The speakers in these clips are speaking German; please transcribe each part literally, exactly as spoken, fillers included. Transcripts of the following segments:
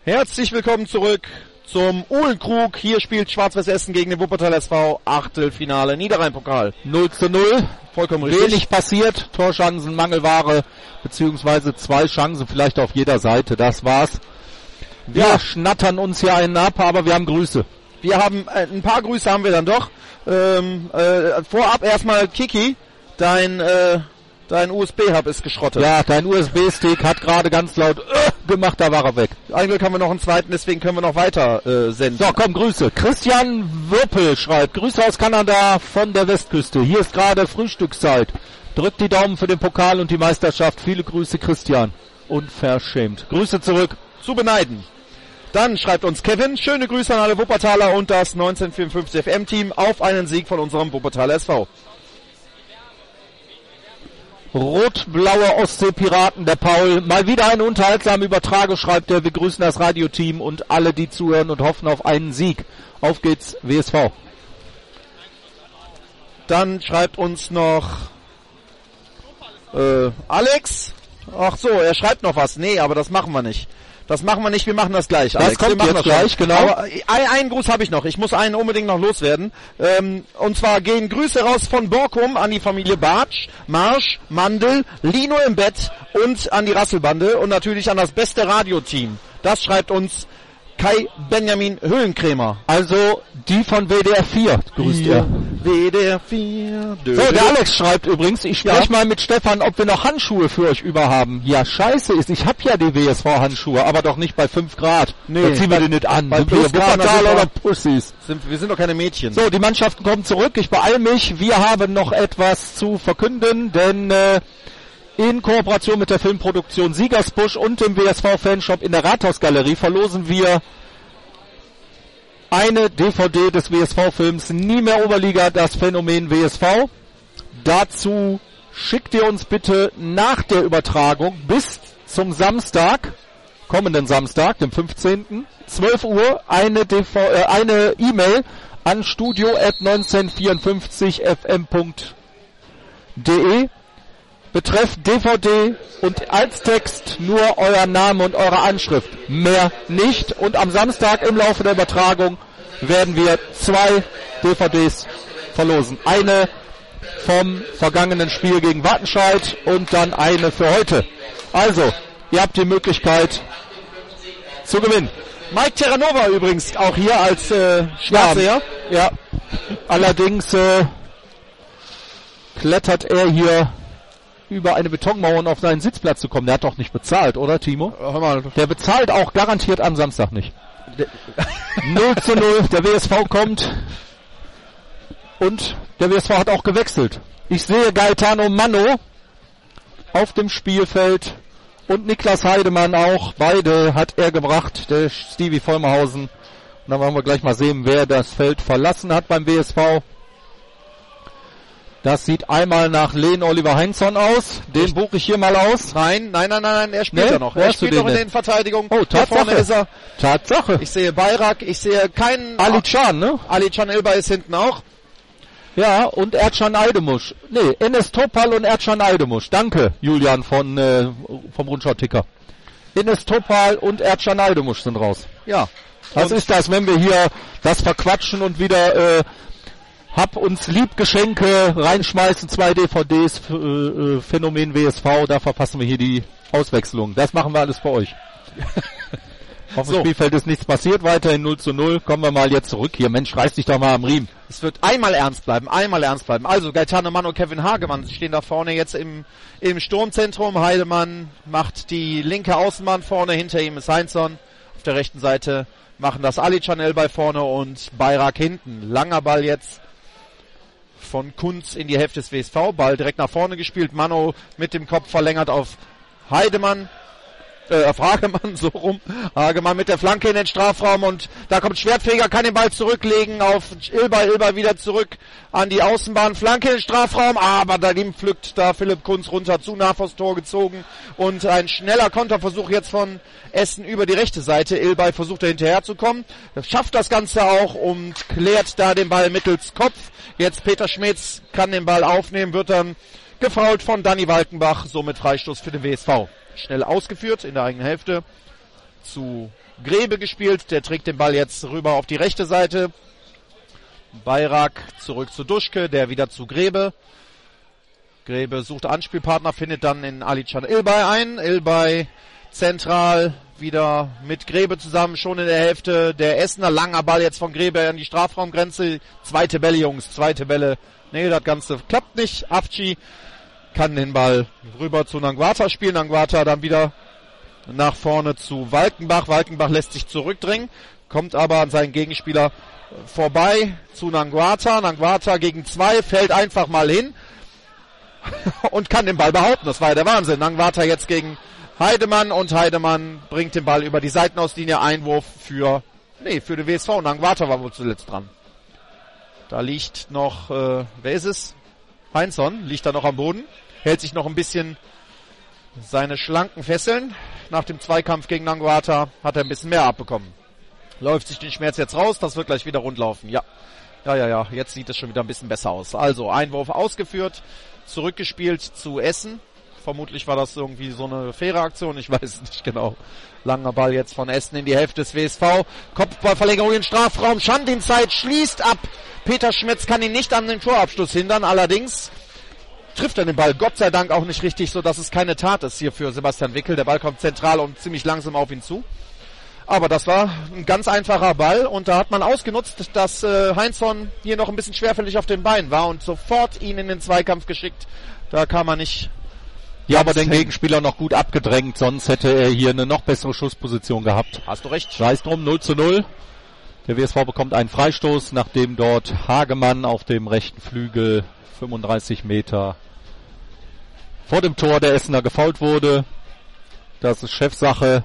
Herzlich willkommen zurück zum Uhlenkrug. Hier spielt Schwarz-Weiß Essen gegen den Wuppertal S V. Achtelfinale Niederrhein-Pokal. null zu null. Vollkommen richtig. Wenig passiert. Torschancen, Mangelware, beziehungsweise zwei Chancen vielleicht auf jeder Seite. Das war's. Wir ja. schnattern uns hier einen ab, aber wir haben Grüße. Wir haben, äh, ein paar Grüße haben wir dann doch. Ähm, äh, vorab erstmal Kiki, dein, äh, dein U S B-Hub ist geschrottet. Ja, dein U S B-Stick hat gerade ganz laut äh, gemacht, da war er weg. Eigentlich haben wir noch einen zweiten, deswegen können wir noch weiter äh, senden. So, komm, Grüße. Christian Würpel schreibt, Grüße aus Kanada von der Westküste. Hier ist gerade Frühstückszeit. Drückt die Daumen für den Pokal und die Meisterschaft. Viele Grüße, Christian. Unverschämt. Grüße zurück. Zu beneiden. Dann schreibt uns Kevin, schöne Grüße an alle Wuppertaler und das neunzehnhundertvierundfünfzig F M-Team auf einen Sieg von unserem Wuppertaler S V. Rot-blaue Ostsee-Piraten, der Paul. Mal wieder eine unterhaltsame Übertragung, schreibt er. Wir grüßen das Radioteam und alle, die zuhören und hoffen auf einen Sieg. Auf geht's, W S V. Dann schreibt uns noch äh, Alex. Ach so, er schreibt noch was. Nee, aber das machen wir nicht. Das machen wir nicht, wir machen das gleich, Alex. Das kommt wir machen jetzt das gleich, schon. genau. Aber ein, einen Gruß habe ich noch. Ich muss einen unbedingt noch loswerden. Ähm, und zwar gehen Grüße raus von Borkum an die Familie Bartsch, Marsch, Mandel, Lino im Bett und an die Rasselbande und natürlich an das beste Radioteam. Das schreibt uns Kai Benjamin Höhlenkrämer. Also die von W D R vier grüßt er. W D R vier. So, der Alex schreibt übrigens, ich spreche ja. mal mit Stefan, ob wir noch Handschuhe für euch über haben. Ja, scheiße ist, ich habe ja die W S V-Handschuhe, aber doch nicht bei fünf Grad. Nee, da ziehen wir die nicht an. Bei Plusgrad oder Pussys. Sind, wir sind doch keine Mädchen. So, die Mannschaften kommen zurück. Ich beeile mich. Wir haben noch etwas zu verkünden, denn äh, in Kooperation mit der Filmproduktion Siegersbusch und dem W S V-Fanshop in der Rathausgalerie verlosen wir eine D V D des W S V-Films Nie mehr Oberliga, das Phänomen W S V. Dazu schickt ihr uns bitte nach der Übertragung bis zum Samstag, kommenden Samstag, dem fünfzehnten zwölf Uhr, eine D V, äh, eine E-Mail an studio at neunzehnhundertvierundfünfzig f m punkt d e. Betreff D V D und als Text nur euer Name und eure Anschrift. Mehr nicht. Und am Samstag im Laufe der Übertragung werden wir zwei D V Ds verlosen. Eine vom vergangenen Spiel gegen Wattenscheid und dann eine für heute. Also, ihr habt die Möglichkeit zu gewinnen. Mike Terranova übrigens auch hier als äh, Schwarzseher. Ja, ja. Allerdings äh, klettert er hier über eine Betonmauer und auf seinen Sitzplatz zu kommen. Der hat doch nicht bezahlt, oder Timo? Hör mal. Der bezahlt auch garantiert am Samstag nicht. null zu null, der W S V kommt und der W S V hat auch gewechselt. Ich sehe Gaetano Manno auf dem Spielfeld und Niklas Heidemann auch. Beide hat er gebracht, der Stevie Vollmerhausen. Und dann wollen wir gleich mal sehen, wer das Feld verlassen hat beim W S V. Das sieht einmal nach Len Oliver Heinzson aus. Den ich buche ich hier mal aus. Nein, nein, nein, nein, er spielt nee, ja noch. Er spielt noch in den Verteidigungen. Oh, Tatsache. Ist er. Tatsache. Ich sehe Bayrak, ich sehe keinen... Ali Can, ne? Ali Can Elba ist hinten auch. Ja, und Ercan Eidemusch. Nee, Enes Topal und Ercan Eidemusch. Danke, Julian von äh, vom Rundschau-Ticker. Enes Topal und Ercan Eidemusch sind raus. Ja. Was ist das, wenn wir hier das verquatschen und wieder... Äh, Hab uns Liebgeschenke reinschmeißen, zwei D V Ds, f- äh, Phänomen W S V, da verpassen wir hier die Auswechslung. Das machen wir alles für euch. Auf dem so. Spielfeld ist nichts passiert, weiterhin null zu null. Kommen wir mal jetzt zurück. Hier, Mensch, reiß dich doch mal am Riemen. Es wird einmal ernst bleiben, einmal ernst bleiben. Also Gaetano Mann und Kevin Hagemann stehen da vorne jetzt im, im Sturmzentrum. Heidemann macht die linke Außenbahn vorne, hinter ihm ist Heinzson. Auf der rechten Seite machen das Ali Chanel bei vorne und Bayrak hinten. Langer Ball jetzt von Kunz in die Hälfte des W S V. Ball direkt nach vorne gespielt. Mano mit dem Kopf verlängert auf Heidemann. Äh, auf Hagemann, so rum. Hagemann mit der Flanke in den Strafraum und da kommt Schwertfeger, kann den Ball zurücklegen auf Ilber. Ilber wieder zurück an die Außenbahn. Flanke in den Strafraum, aber daneben pflückt da Philipp Kunz runter, zu nah vors Tor gezogen und ein schneller Konterversuch jetzt von Essen über die rechte Seite. Ilber versucht da hinterher zu kommen. Schafft das Ganze auch und klärt da den Ball mittels Kopf. Jetzt Peter Schmetz kann den Ball aufnehmen, wird dann gefoult von Danny Walkenbach, somit Freistoß für den W S V. Schnell ausgeführt in der eigenen Hälfte. zu Grebe gespielt. Der trägt den Ball jetzt rüber auf die rechte Seite. Bayrak zurück zu Duschke, der wieder zu Grebe. Grebe sucht Anspielpartner, findet dann in Alican Ilbay ein. Ilbay zentral wieder mit Grebe zusammen, schon in der Hälfte der Essener. Langer Ball jetzt von Grebe an die Strafraumgrenze. Zweite Bälle, Jungs, zweite Bälle. Nee, das Ganze klappt nicht. Afci kann den Ball rüber zu Nangwata spielen. Nangwata dann wieder nach vorne zu Walkenbach. Walkenbach lässt sich zurückdrängen, kommt aber an seinen Gegenspieler vorbei zu Nangwata. Nangwata gegen zwei, fällt einfach mal hin und kann den Ball behaupten. Das war ja der Wahnsinn. Nangwata jetzt gegen Heidemann und Heidemann bringt den Ball über die Seitenauslinie. Einwurf für, nee, für den W S V. Nangwata war wohl zuletzt dran. Da liegt noch, äh, wer ist es? Heinzson liegt da noch am Boden, hält sich noch ein bisschen seine schlanken Fesseln. Nach dem Zweikampf gegen Nangwata hat er ein bisschen mehr abbekommen. Läuft sich den Schmerz jetzt raus, das wird gleich wieder rund laufen. Ja, ja, ja, ja, jetzt sieht es schon wieder ein bisschen besser aus. Also, Einwurf ausgeführt, zurückgespielt zu Essen. Vermutlich war das irgendwie so eine faire Aktion, ich weiß es nicht genau. Langer Ball jetzt von Essen in die Hälfte des W S V. Kopfballverlängerung in den Strafraum. Schandinzeit schließt ab. Peter Schmetz kann ihn nicht an den Torabschluss hindern. Allerdings trifft er den Ball Gott sei Dank auch nicht richtig, sodass es keine Tat ist hier für Sebastian Wickel. Der Ball kommt zentral und ziemlich langsam auf ihn zu. Aber das war ein ganz einfacher Ball und da hat man ausgenutzt, dass äh, Heinzson hier noch ein bisschen schwerfällig auf den Beinen war und sofort ihn in den Zweikampf geschickt. Da kam er nicht... Ja, aber den Gegenspieler noch gut abgedrängt, sonst hätte er hier eine noch bessere Schussposition gehabt. Hast du recht. Sei es drum, null zu null. Der W S V bekommt einen Freistoß, nachdem dort Hagemann auf dem rechten Flügel fünfunddreißig Meter vor dem Tor der Essener gefoult wurde. Das ist Chefsache.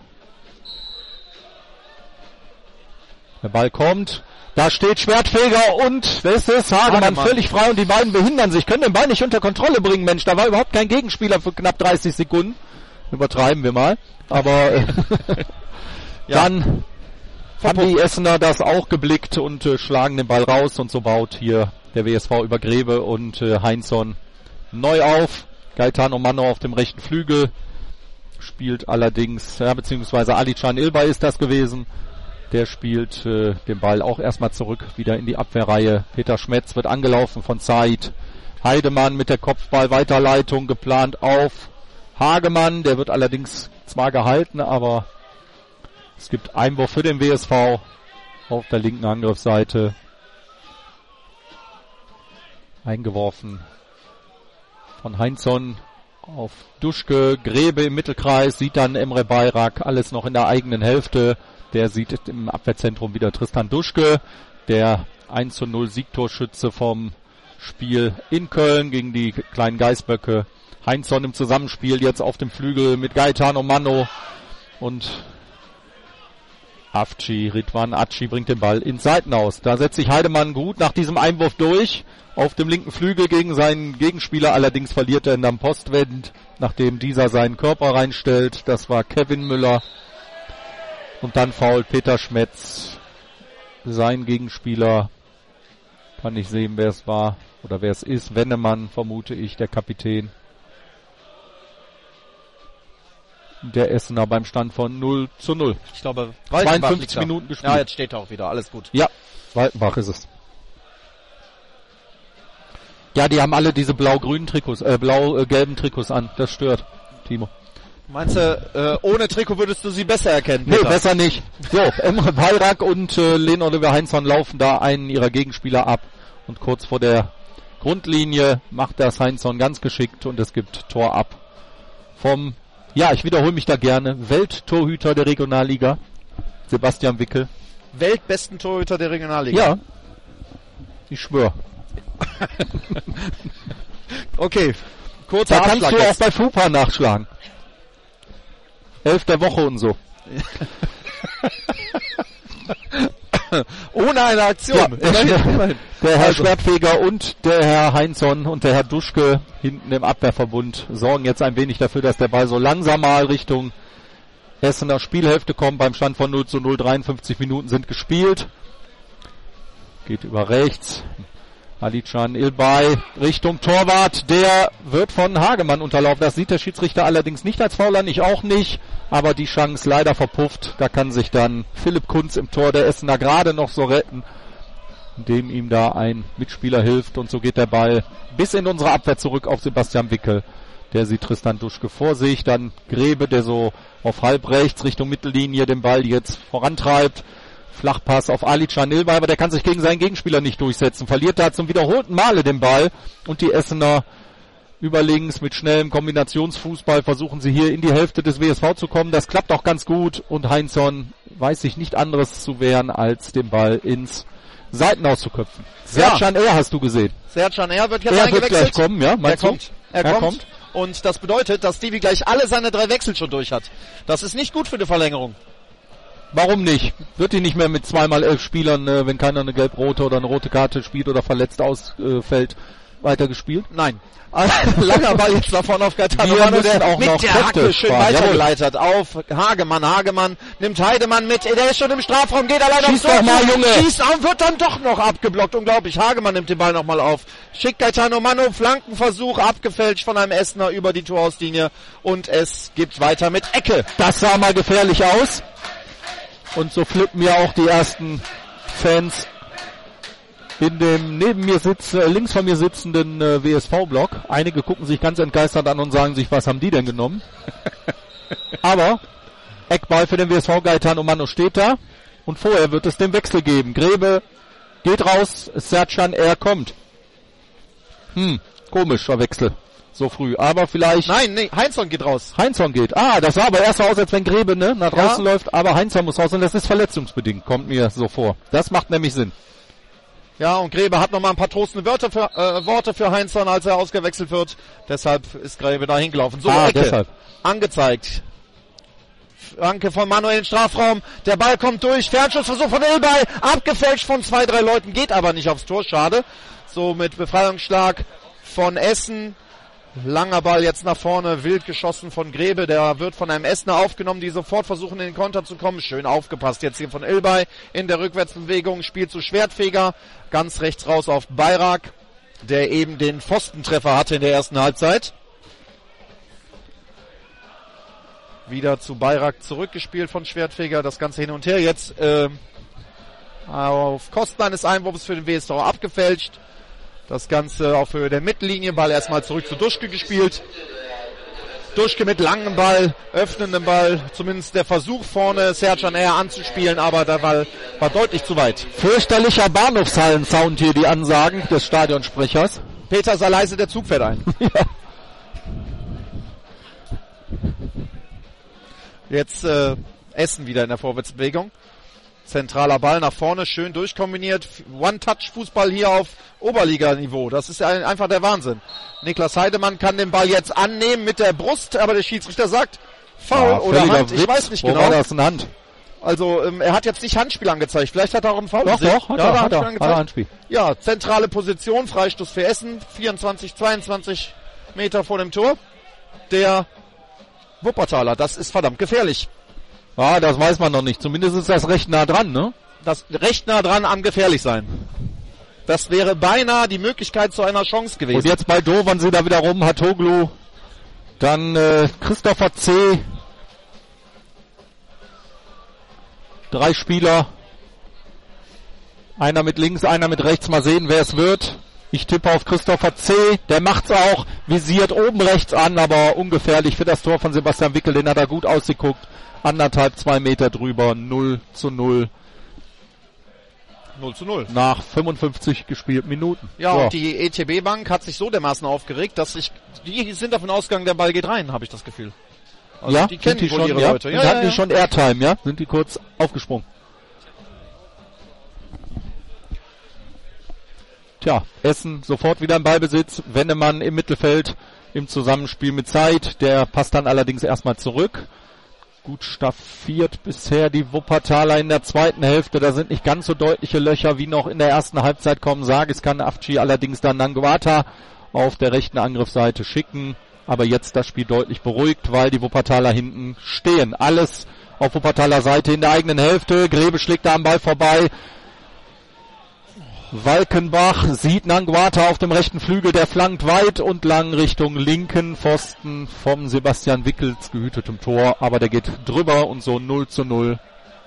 Der Ball kommt. Da steht Schwertfeger und, wer ist es? Hagemann, Hagemann völlig frei und die beiden behindern sich, können den Ball nicht unter Kontrolle bringen, Mensch. Da war überhaupt kein Gegenspieler für knapp dreißig Sekunden. Übertreiben wir mal. Aber äh, ja. Dann haben die Essener das auch geblickt und äh, schlagen den Ball raus und so baut hier der W S V über Grebe und äh, Heinzson neu auf. Gaetano Manno auf dem rechten Flügel spielt allerdings, ja, beziehungsweise Alican Ilbay ist das gewesen. Der spielt äh, den Ball auch erstmal zurück, wieder in die Abwehrreihe. Peter Schmetz wird angelaufen von Said. Heidemann mit der Kopfball-Weiterleitung geplant auf Hagemann. Der wird allerdings zwar gehalten, aber es gibt Einwurf für den W S V auf der linken Angriffsseite. Eingeworfen von Heinzson auf Duschke. Grebe im Mittelkreis, sieht dann Emre Bayrak, alles noch in der eigenen Hälfte. Der sieht im Abwehrzentrum wieder Tristan Duschke, der eins zu null Siegtorschütze vom Spiel in Köln gegen die kleinen Geißböcke. Heinzson im Zusammenspiel jetzt auf dem Flügel mit Gaetano Manno und Afci, Ridwan Afci bringt den Ball ins Seitenaus. Da setzt sich Heidemann gut nach diesem Einwurf durch auf dem linken Flügel gegen seinen Gegenspieler. Allerdings verliert er in der Postwend, nachdem dieser seinen Körper reinstellt. Das war Kevin Müller. Und dann foult Peter Schmetz sein Gegenspieler. Kann nicht sehen, wer es war oder wer es ist. Wennemann, vermute ich, der Kapitän. Der Essener beim Stand von null zu null. Ich glaube, zweiundfünfzig Minuten gespielt. Ja, jetzt steht er auch wieder. Alles gut. Ja, Walkenbach ist es. Ja, die haben alle diese blau-grünen Trikots, äh, blau-gelben Trikots an. Das stört, Timo. Meinst du, äh, ohne Trikot würdest du sie besser erkennen? Peter? Nee, besser nicht. So, Emre Bayrak und äh, Len-Oliver Heinzson laufen da einen ihrer Gegenspieler ab. Und kurz vor der Grundlinie macht das Heinzson ganz geschickt und es gibt Tor ab vom, ja, ich wiederhole mich da gerne, Welttorhüter der Regionalliga, Sebastian Wickel. Weltbesten Torhüter der Regionalliga? Ja, ich schwöre. Okay, kurzer Da kannst Abschlag du jetzt. auch bei FUPA nachschlagen. Elf der Woche und so. Ohne eine Aktion. Ja, immerhin, der, immerhin. der Herr Also. Schwertfeger und der Herr Heinzson und der Herr Duschke hinten im Abwehrverbund sorgen jetzt ein wenig dafür, dass der Ball so langsam mal Richtung Essener Spielhälfte kommt. Beim Stand von null zu null, dreiundfünfzig Minuten sind gespielt. Geht über rechts. Alican Ilbay Richtung Torwart, der wird von Hagemann unterlaufen. Das sieht der Schiedsrichter allerdings nicht als Foul an, ich auch nicht. Aber die Chance leider verpufft. Da kann sich dann Philipp Kunz im Tor der Essener gerade noch so retten, indem ihm da ein Mitspieler hilft. Und so geht der Ball bis in unsere Abwehr zurück auf Sebastian Wickel. Der sieht Tristan Duschke vor sich. Dann Grebe, der so auf halb rechts Richtung Mittellinie den Ball jetzt vorantreibt. Flachpass auf Alican Ilbay, aber der kann sich gegen seinen Gegenspieler nicht durchsetzen. Verliert da zum wiederholten Male den Ball. Und die Essener über links mit schnellem Kombinationsfußball versuchen sie hier in die Hälfte des W S V zu kommen. Das klappt auch ganz gut. Und Heinzson weiß sich nicht anderes zu wehren, als den Ball ins Seitenhaus zu köpfen. Sercan R. hast du gesehen. Sercan R. wird jetzt er eingewechselt. Er wird gleich kommen, ja? Er kommt. Er, er kommt. kommt. Und das bedeutet, dass Stevie gleich alle seine drei Wechsel schon durch hat. Das ist nicht gut für die Verlängerung. Warum nicht? Wird die nicht mehr mit zweimal elf Spielern, äh, wenn keiner eine gelb-rote oder eine rote Karte spielt oder verletzt ausfällt, äh, weitergespielt? Nein. Langer Ball jetzt davon auf Gaetano Mano, der auch mit noch der Hacke schön sparen. weitergeleitet auf Hagemann. Hagemann nimmt Heidemann mit, der ist schon im Strafraum, geht allein aufs Schieß doch mal, Junge! Schießt auf, wird dann doch noch abgeblockt. Unglaublich. Hagemann nimmt den Ball nochmal auf. Schickt Gaetano Mano, Flankenversuch, abgefälscht von einem Essener über die Torauslinie. Und es gibt weiter mit Ecke. Das sah mal gefährlich aus. Und so flippen ja auch die ersten Fans in dem neben mir sitz, äh, links von mir sitzenden äh, W S V-Block. Einige gucken sich ganz entgeistert an und sagen sich, was haben die denn genommen? Aber Eckball für den W S V, Gaetano Mano steht da. Und vorher wird es den Wechsel geben. Grebe geht raus, Sercan R. kommt. Hm, komischer Wechsel. So früh, aber vielleicht... Nein, nee, Heinzson geht raus. Heinzson geht. Ah, das sah aber erst so aus, als wenn Grebe ne, nach draußen ja. läuft, aber Heinzson muss raus und das ist verletzungsbedingt, kommt mir so vor. Das macht nämlich Sinn. Ja, und Grebe hat nochmal ein paar trostende Wörter für, äh, Worte für Heinzson, als er ausgewechselt wird. Deshalb ist Grebe da hingelaufen. So, ah, Ecke. Deshalb. Angezeigt. Flanke von Manuel in Strafraum. Der Ball kommt durch. Fernschussversuch von Ilbay. Abgefälscht von zwei, drei Leuten. Geht aber nicht aufs Tor. Schade. So mit Befreiungsschlag von Essen. Langer Ball jetzt nach vorne, wild geschossen von Grebe, der wird von einem Essener aufgenommen, die sofort versuchen in den Konter zu kommen. Schön aufgepasst jetzt hier von Ilbay in der Rückwärtsbewegung, spielt zu Schwertfeger, ganz rechts raus auf Bayrak, der eben den Pfostentreffer hatte in der ersten Halbzeit. Wieder zu Bayrak zurückgespielt von Schwertfeger, das Ganze hin und her. Jetzt äh, auf Kosten eines Einwurfs für den W S V abgefälscht. Das Ganze auf Höhe der Mittellinie, Ball erstmal zurück zu Duschke gespielt. Duschke mit langem Ball, öffnendem Ball, zumindest der Versuch vorne Sercan R. anzuspielen, aber der Ball war deutlich zu weit. Fürchterlicher Bahnhofshallen-Sound hier, die Ansagen des Stadionsprechers. Peter, sei leise, der Zug fährt ein. Ja. Jetzt äh, Essen wieder in der Vorwärtsbewegung. Zentraler Ball nach vorne, schön durchkombiniert. One-Touch-Fußball hier auf Oberliganiveau. Das ist ein, einfach der Wahnsinn. Niklas Heidemann kann den Ball jetzt annehmen mit der Brust, aber der Schiedsrichter sagt Foul ja, oder Hand. Ich Witz. weiß nicht Wo genau. War das eine Hand? Also ähm, er hat jetzt nicht Handspiel angezeigt. Vielleicht hat er auch einen Foul Doch, gesehen. doch, hat ja, er, hat hat er, Handspiel hat er Handspiel. Ja, zentrale Position, Freistoß für Essen. vierundzwanzig, zweiundzwanzig Meter vor dem Tor. Der Wuppertaler, das ist verdammt gefährlich. Ah, das weiß man noch nicht. Zumindest ist das recht nah dran, ne? Das recht nah dran am gefährlich sein. Das wäre beinahe die Möglichkeit zu einer Chance gewesen. Und jetzt bei Dovan sie da wieder rum, Hatoglu, dann äh, Christopher C. Drei Spieler. Einer mit links, einer mit rechts. Mal sehen, wer es wird. Ich tippe auf Christopher C. Der macht's auch. Visiert oben rechts an, aber ungefährlich für das Tor von Sebastian Wickel. Den hat er gut ausgeguckt. Anderthalb, zwei Meter drüber. null zu null. null zu null. Nach fünfundfünfzig gespielten Minuten. Ja, so. Und die E T B-Bank hat sich so dermaßen aufgeregt, dass ich, die sind davon ausgegangen, der Ball geht rein, habe ich das Gefühl. Also ja, die kennen die wohl schon, ihre ja, Leute. Ja, ja, ja, hatten ja. die schon Airtime, ja? Sind die kurz aufgesprungen. Tja, Essen sofort wieder im Ballbesitz. Wennemann im Mittelfeld im Zusammenspiel mit Zeit. Der passt dann allerdings erstmal zurück. Gut staffiert bisher die Wuppertaler in der zweiten Hälfte. Da sind nicht ganz so deutliche Löcher wie noch in der ersten Halbzeit kommen. Sagis kann Afci allerdings dann Nangwata auf der rechten Angriffsseite schicken. Aber jetzt das Spiel deutlich beruhigt, weil die Wuppertaler hinten stehen. Alles auf Wuppertaler Seite in der eigenen Hälfte. Grebe schlägt da am Ball vorbei. Walkenbach sieht Nanguata auf dem rechten Flügel, der flankt weit und lang Richtung linken Pfosten vom Sebastian Wickels gehütetem Tor, aber der geht drüber und so null zu null.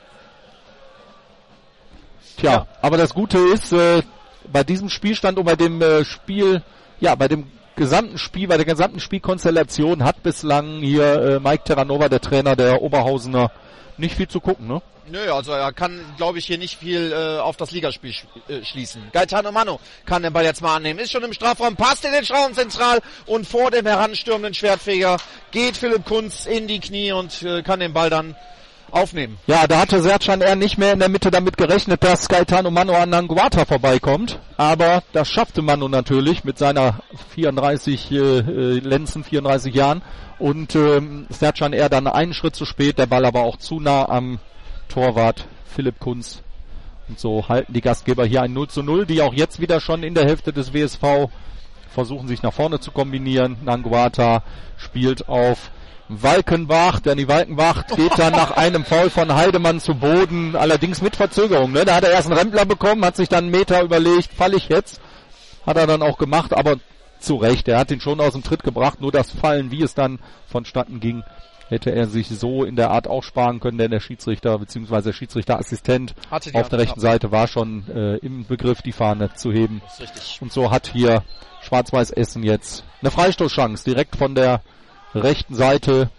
Tja, ja. Aber das Gute ist, äh, bei diesem Spielstand und bei dem äh, Spiel, ja, bei dem gesamten Spiel, bei der gesamten Spielkonstellation hat bislang hier äh, Mike Terranova, der Trainer der Oberhausener, nicht viel zu gucken, ne? Nö, also er kann, glaube ich, hier nicht viel äh, auf das Ligaspiel sch- äh, schließen. Gaetano Mano kann den Ball jetzt mal annehmen, ist schon im Strafraum, passt in den Strafraum zentral und vor dem heranstürmenden Schwertfeger geht Philipp Kunz in die Knie und äh, kann den Ball dann aufnehmen. Ja, da hatte Sercan eher nicht mehr in der Mitte damit gerechnet, dass Gaetano Mano an Nanguata vorbeikommt, aber das schaffte Mano natürlich mit seiner vierunddreißig äh, Lenzen, vierunddreißig Jahren und ähm, Sercan eher dann einen Schritt zu spät, der Ball aber auch zu nah am Torwart Philipp Kunz. Und so halten die Gastgeber hier ein null zu null, die auch jetzt wieder schon in der Hälfte des W S V versuchen, sich nach vorne zu kombinieren. Nanguata spielt auf Walkenbach. Danny Walkenbach geht dann nach einem Foul von Heidemann zu Boden, allerdings mit Verzögerung. Ne? Da hat er erst einen Rempler bekommen, hat sich dann einen Meter überlegt, falle ich jetzt? Hat er dann auch gemacht, aber zu Recht. Er hat ihn schon aus dem Tritt gebracht, nur das Fallen, wie es dann vonstatten ging, hätte er sich so in der Art auch sparen können, denn der Schiedsrichter bzw. der Schiedsrichterassistent auf der rechten Seite war schon äh, im Begriff, die Fahne zu heben. Das ist richtig. Und so hat hier Schwarz-Weiß Essen jetzt eine Freistoßchance direkt von der rechten Seite.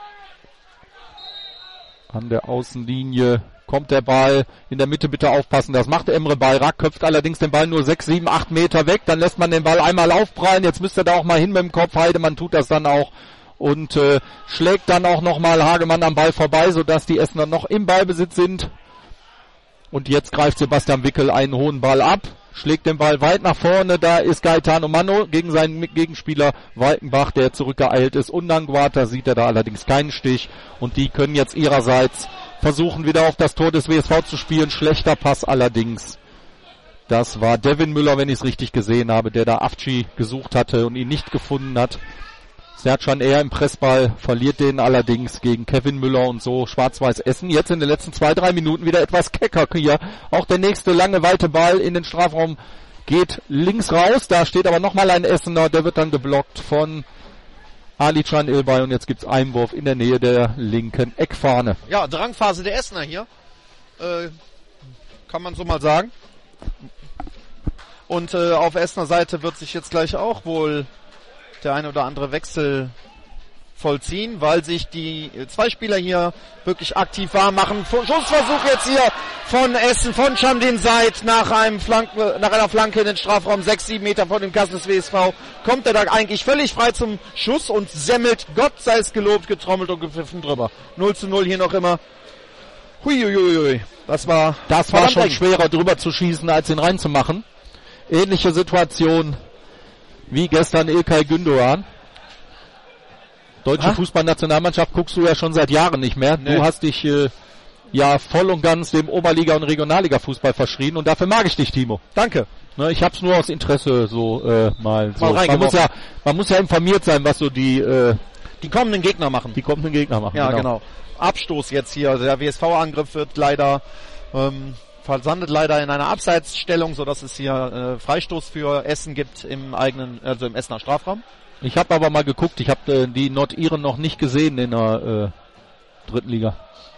An der Außenlinie kommt der Ball, in der Mitte bitte aufpassen, das macht Emre Bayrak, köpft allerdings den Ball nur sechs, sieben, acht Meter weg, dann lässt man den Ball einmal aufprallen, jetzt müsste er da auch mal hin mit dem Kopf, Heidemann tut das dann auch und äh, schlägt dann auch nochmal Hagemann am Ball vorbei, sodass die Essener noch im Ballbesitz sind. Und jetzt greift Sebastian Wickel einen hohen Ball ab, schlägt den Ball weit nach vorne, da ist Gaetano Mano gegen seinen Gegenspieler Walkenbach, der zurückgeeilt ist. Und Nanguata sieht er da allerdings keinen Stich und die können jetzt ihrerseits versuchen, wieder auf das Tor des W S V zu spielen. Schlechter Pass allerdings. Das war Devin Müller, wenn ich es richtig gesehen habe, der da Afci gesucht hatte und ihn nicht gefunden hat. Sercan eher im Pressball, verliert den allerdings gegen Kevin Müller und so Schwarz-Weiß Essen. Jetzt in den letzten zwei, drei Minuten wieder etwas kecker hier. Auch der nächste lange, weite Ball in den Strafraum geht links raus. Da steht aber nochmal ein Essener, der wird dann geblockt von Ali Can Ilbay und jetzt gibt's Einwurf in der Nähe der linken Eckfahne. Ja, Drangphase der Essener hier. Äh, kann man so mal sagen. Und äh, auf Essener Seite wird sich jetzt gleich auch wohl der ein oder andere Wechsel vollziehen, weil sich die zwei Spieler hier wirklich aktiv warm machen. Schussversuch jetzt hier von Essen, von Chamdin Said nach einem Flanke, nach einer Flanke in den Strafraum, sechs, sieben Meter vor dem Kasten des W S V. Kommt er da eigentlich völlig frei zum Schuss und semmelt, Gott sei es gelobt, getrommelt und gepfiffen drüber. null zu null hier noch immer. Huiuiui, das war, das war schon schwerer drüber zu schießen, als ihn reinzumachen. Ähnliche Situation wie gestern İlkay Gündoğan. Deutsche Ach? Fußballnationalmannschaft guckst du ja schon seit Jahren nicht mehr. Nee. Du hast dich äh, ja voll und ganz dem Oberliga- und Regionalliga-Fußball verschrien und dafür mag ich dich, Timo. Danke. Ne, ich hab's nur aus Interesse so äh, mal so. Mal man, muss ja, man muss ja informiert sein, was so die äh, die kommenden Gegner machen. Die kommenden Gegner machen. Ja, genau. genau. Abstoß jetzt hier. Der W S V-Angriff wird leider ähm, versandet leider in einer Abseitsstellung, so dass es hier äh, Freistoß für Essen gibt im eigenen, also im Essener Strafraum. Ich habe aber mal geguckt, ich habe äh, die Nordiren noch nicht gesehen in der äh, dritten Liga.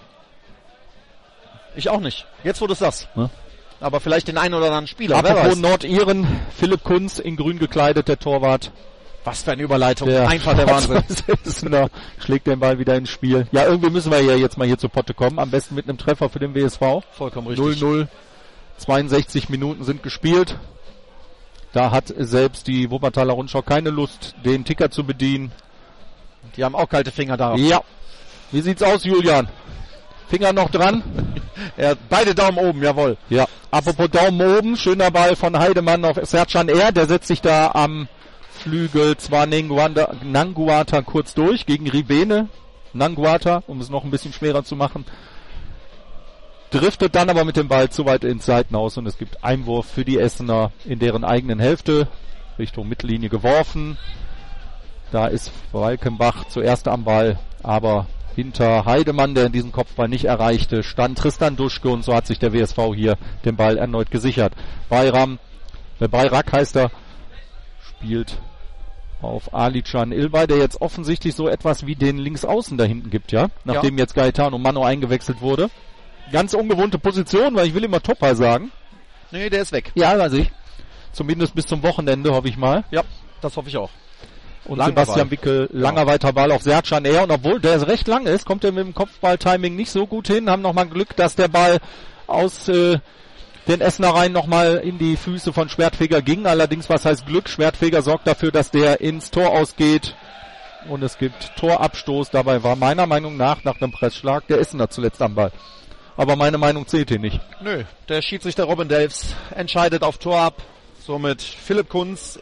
Ich auch nicht. Jetzt wo du es sagst. Ja. Aber vielleicht den einen oder anderen Spieler. Apropos Nordiren, Philipp Kunz in grün gekleidet, der Torwart. Was für eine Überleitung. Der Einfach der Wahnsinn. Schlägt den Ball wieder ins Spiel. Ja, irgendwie müssen wir ja jetzt mal hier zu Potte kommen. Am besten mit einem Treffer für den W S V. Vollkommen richtig. null null. zweiundsechzig Minuten sind gespielt. Da hat selbst die Wuppertaler Rundschau keine Lust, den Ticker zu bedienen. Die haben auch kalte Finger darauf. Ja. Wie sieht's aus, Julian? Finger noch dran? Ja, beide Daumen oben, jawohl. Ja. Apropos Daumen oben, schöner Ball von Heidemann auf Sercan Er. Der setzt sich da am Flügel zwar Nanguata, Nanguata kurz durch gegen Ribene. Nanguata, um es noch ein bisschen schwerer zu machen. Driftet dann aber mit dem Ball zu weit ins Seitenhaus und es gibt Einwurf für die Essener in deren eigenen Hälfte. Richtung Mittellinie geworfen. Da ist Walkenbach zuerst am Ball, aber hinter Heidemann, der in diesem Kopfball nicht erreichte, stand Tristan Duschke und so hat sich der W S V hier den Ball erneut gesichert. Bayram Der Bayrak heißt er, spielt auf Ali-Can Ilbay, der jetzt offensichtlich so etwas wie den Linksaußen da hinten gibt, ja? Nachdem ja. jetzt Gaetano Mano eingewechselt wurde. Ganz ungewohnte Position, weil ich will immer Topper sagen. Nee, der ist weg. Ja, also ich. Zumindest bis zum Wochenende, hoffe ich mal. Ja, das hoffe ich auch. Und langer Sebastian Ball. Wickel, langer ja. weiter Ball auf Sercan Air. Und obwohl der recht lang ist, kommt er mit dem Kopfball-Timing nicht so gut hin. Haben nochmal Glück, dass der Ball aus äh, den Essenereien nochmal in die Füße von Schwertfeger ging. Allerdings, was heißt Glück? Schwertfeger sorgt dafür, dass der ins Tor ausgeht. Und es gibt Torabstoß. Dabei war meiner Meinung nach, nach einem Pressschlag, der Essener zuletzt am Ball. Aber meine Meinung zählt hier nicht. Nö, der Schiedsrichter Robin Delfs entscheidet auf Tor ab. Somit Philipp Kunz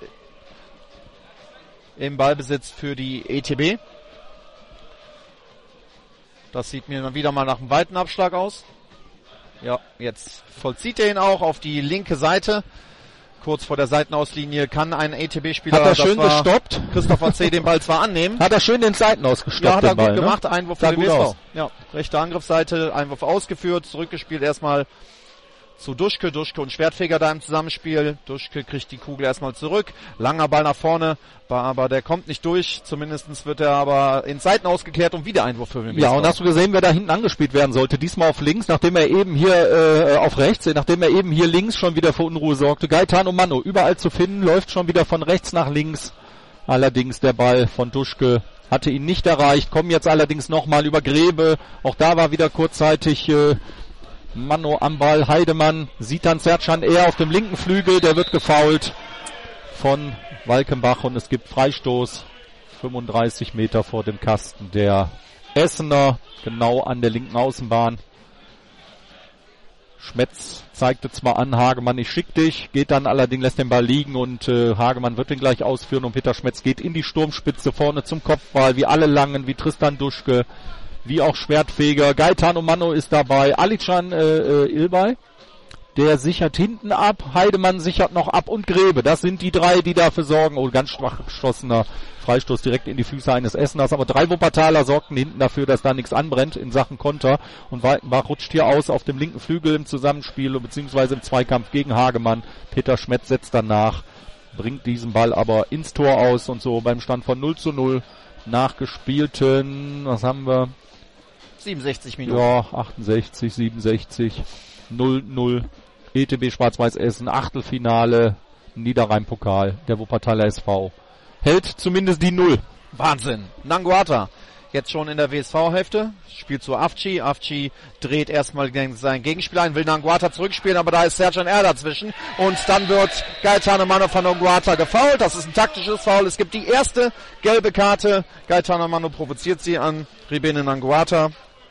im Ballbesitz für die E T B. Das sieht mir dann wieder mal nach einem weiten Abschlag aus. Ja, jetzt vollzieht er ihn auch auf die linke Seite. Kurz vor der Seitenauslinie kann ein E T B-Spieler, hat er schön gestoppt, Christopher C. den Ball zwar annehmen. Hat er schön den Seitenaus gestoppt. Ja, hat er gut Ball, gemacht. Ne? Einwurf für den W S V. Ja, rechte Angriffsseite, Einwurf ausgeführt, zurückgespielt erstmal zu Duschke. Duschke und Schwertfeger da im Zusammenspiel. Duschke kriegt die Kugel erstmal zurück. Langer Ball nach vorne, aber der kommt nicht durch. Zumindest wird er aber ins Seiten ausgekehrt und wieder Einwurf für den W S V. Ja, und hast du gesehen, wer da hinten angespielt werden sollte? Diesmal auf links, nachdem er eben hier äh, auf rechts, nachdem er eben hier links schon wieder für Unruhe sorgte. Gaetano Mano, überall zu finden, läuft schon wieder von rechts nach links. Allerdings der Ball von Duschke hatte ihn nicht erreicht. Kommen jetzt allerdings nochmal über Grebe. Auch da war wieder kurzzeitig äh, Mano am Ball. Heidemann sieht dann Sercan eher auf dem linken Flügel. Der wird gefoult von Walkenbach und es gibt Freistoß. fünfunddreißig Meter vor dem Kasten der Essener, genau an der linken Außenbahn. Schmetz zeigte zwar an, Hagemann, ich schick dich, geht dann allerdings, lässt den Ball liegen und äh, Hagemann wird den gleich ausführen und Peter Schmetz geht in die Sturmspitze vorne zum Kopfball, wie alle Langen, wie Tristan Duschke, wie auch Schwertfeger. Gaetano Mano ist dabei, Ali-Can äh, äh, Ilbay, der sichert hinten ab, Heidemann sichert noch ab und Grebe. Das sind die drei, die dafür sorgen. Oh, ganz schwach geschossener Freistoß direkt in die Füße eines Esseners. Aber drei Wuppertaler sorgten hinten dafür, dass da nichts anbrennt in Sachen Konter. Und Walkenbach rutscht hier aus auf dem linken Flügel im Zusammenspiel beziehungsweise im Zweikampf gegen Hagemann. Peter Schmetz setzt danach, bringt diesen Ball aber ins Tor aus und so beim Stand von null zu null nachgespielten, was haben wir? siebenundsechzig Minuten. Ja, achtundsechzig, siebenundsechzig, null null. E T B Schwarz-Weiß Essen, Achtelfinale, Niederrhein-Pokal, der Wuppertaler S V. Hält zumindest die Null. Wahnsinn. Nanguata, jetzt schon in der W S V-Hälfte, spielt zu Afci. Afci dreht erstmal seinen Gegenspieler ein, will Nanguata zurückspielen, aber da ist Sercan Air dazwischen. Und dann wird Gaetano Mano von Nanguata gefoult. Das ist ein taktisches Foul. Es gibt die erste gelbe Karte. Gaetano Mano provoziert sie an Ribene Nanguata.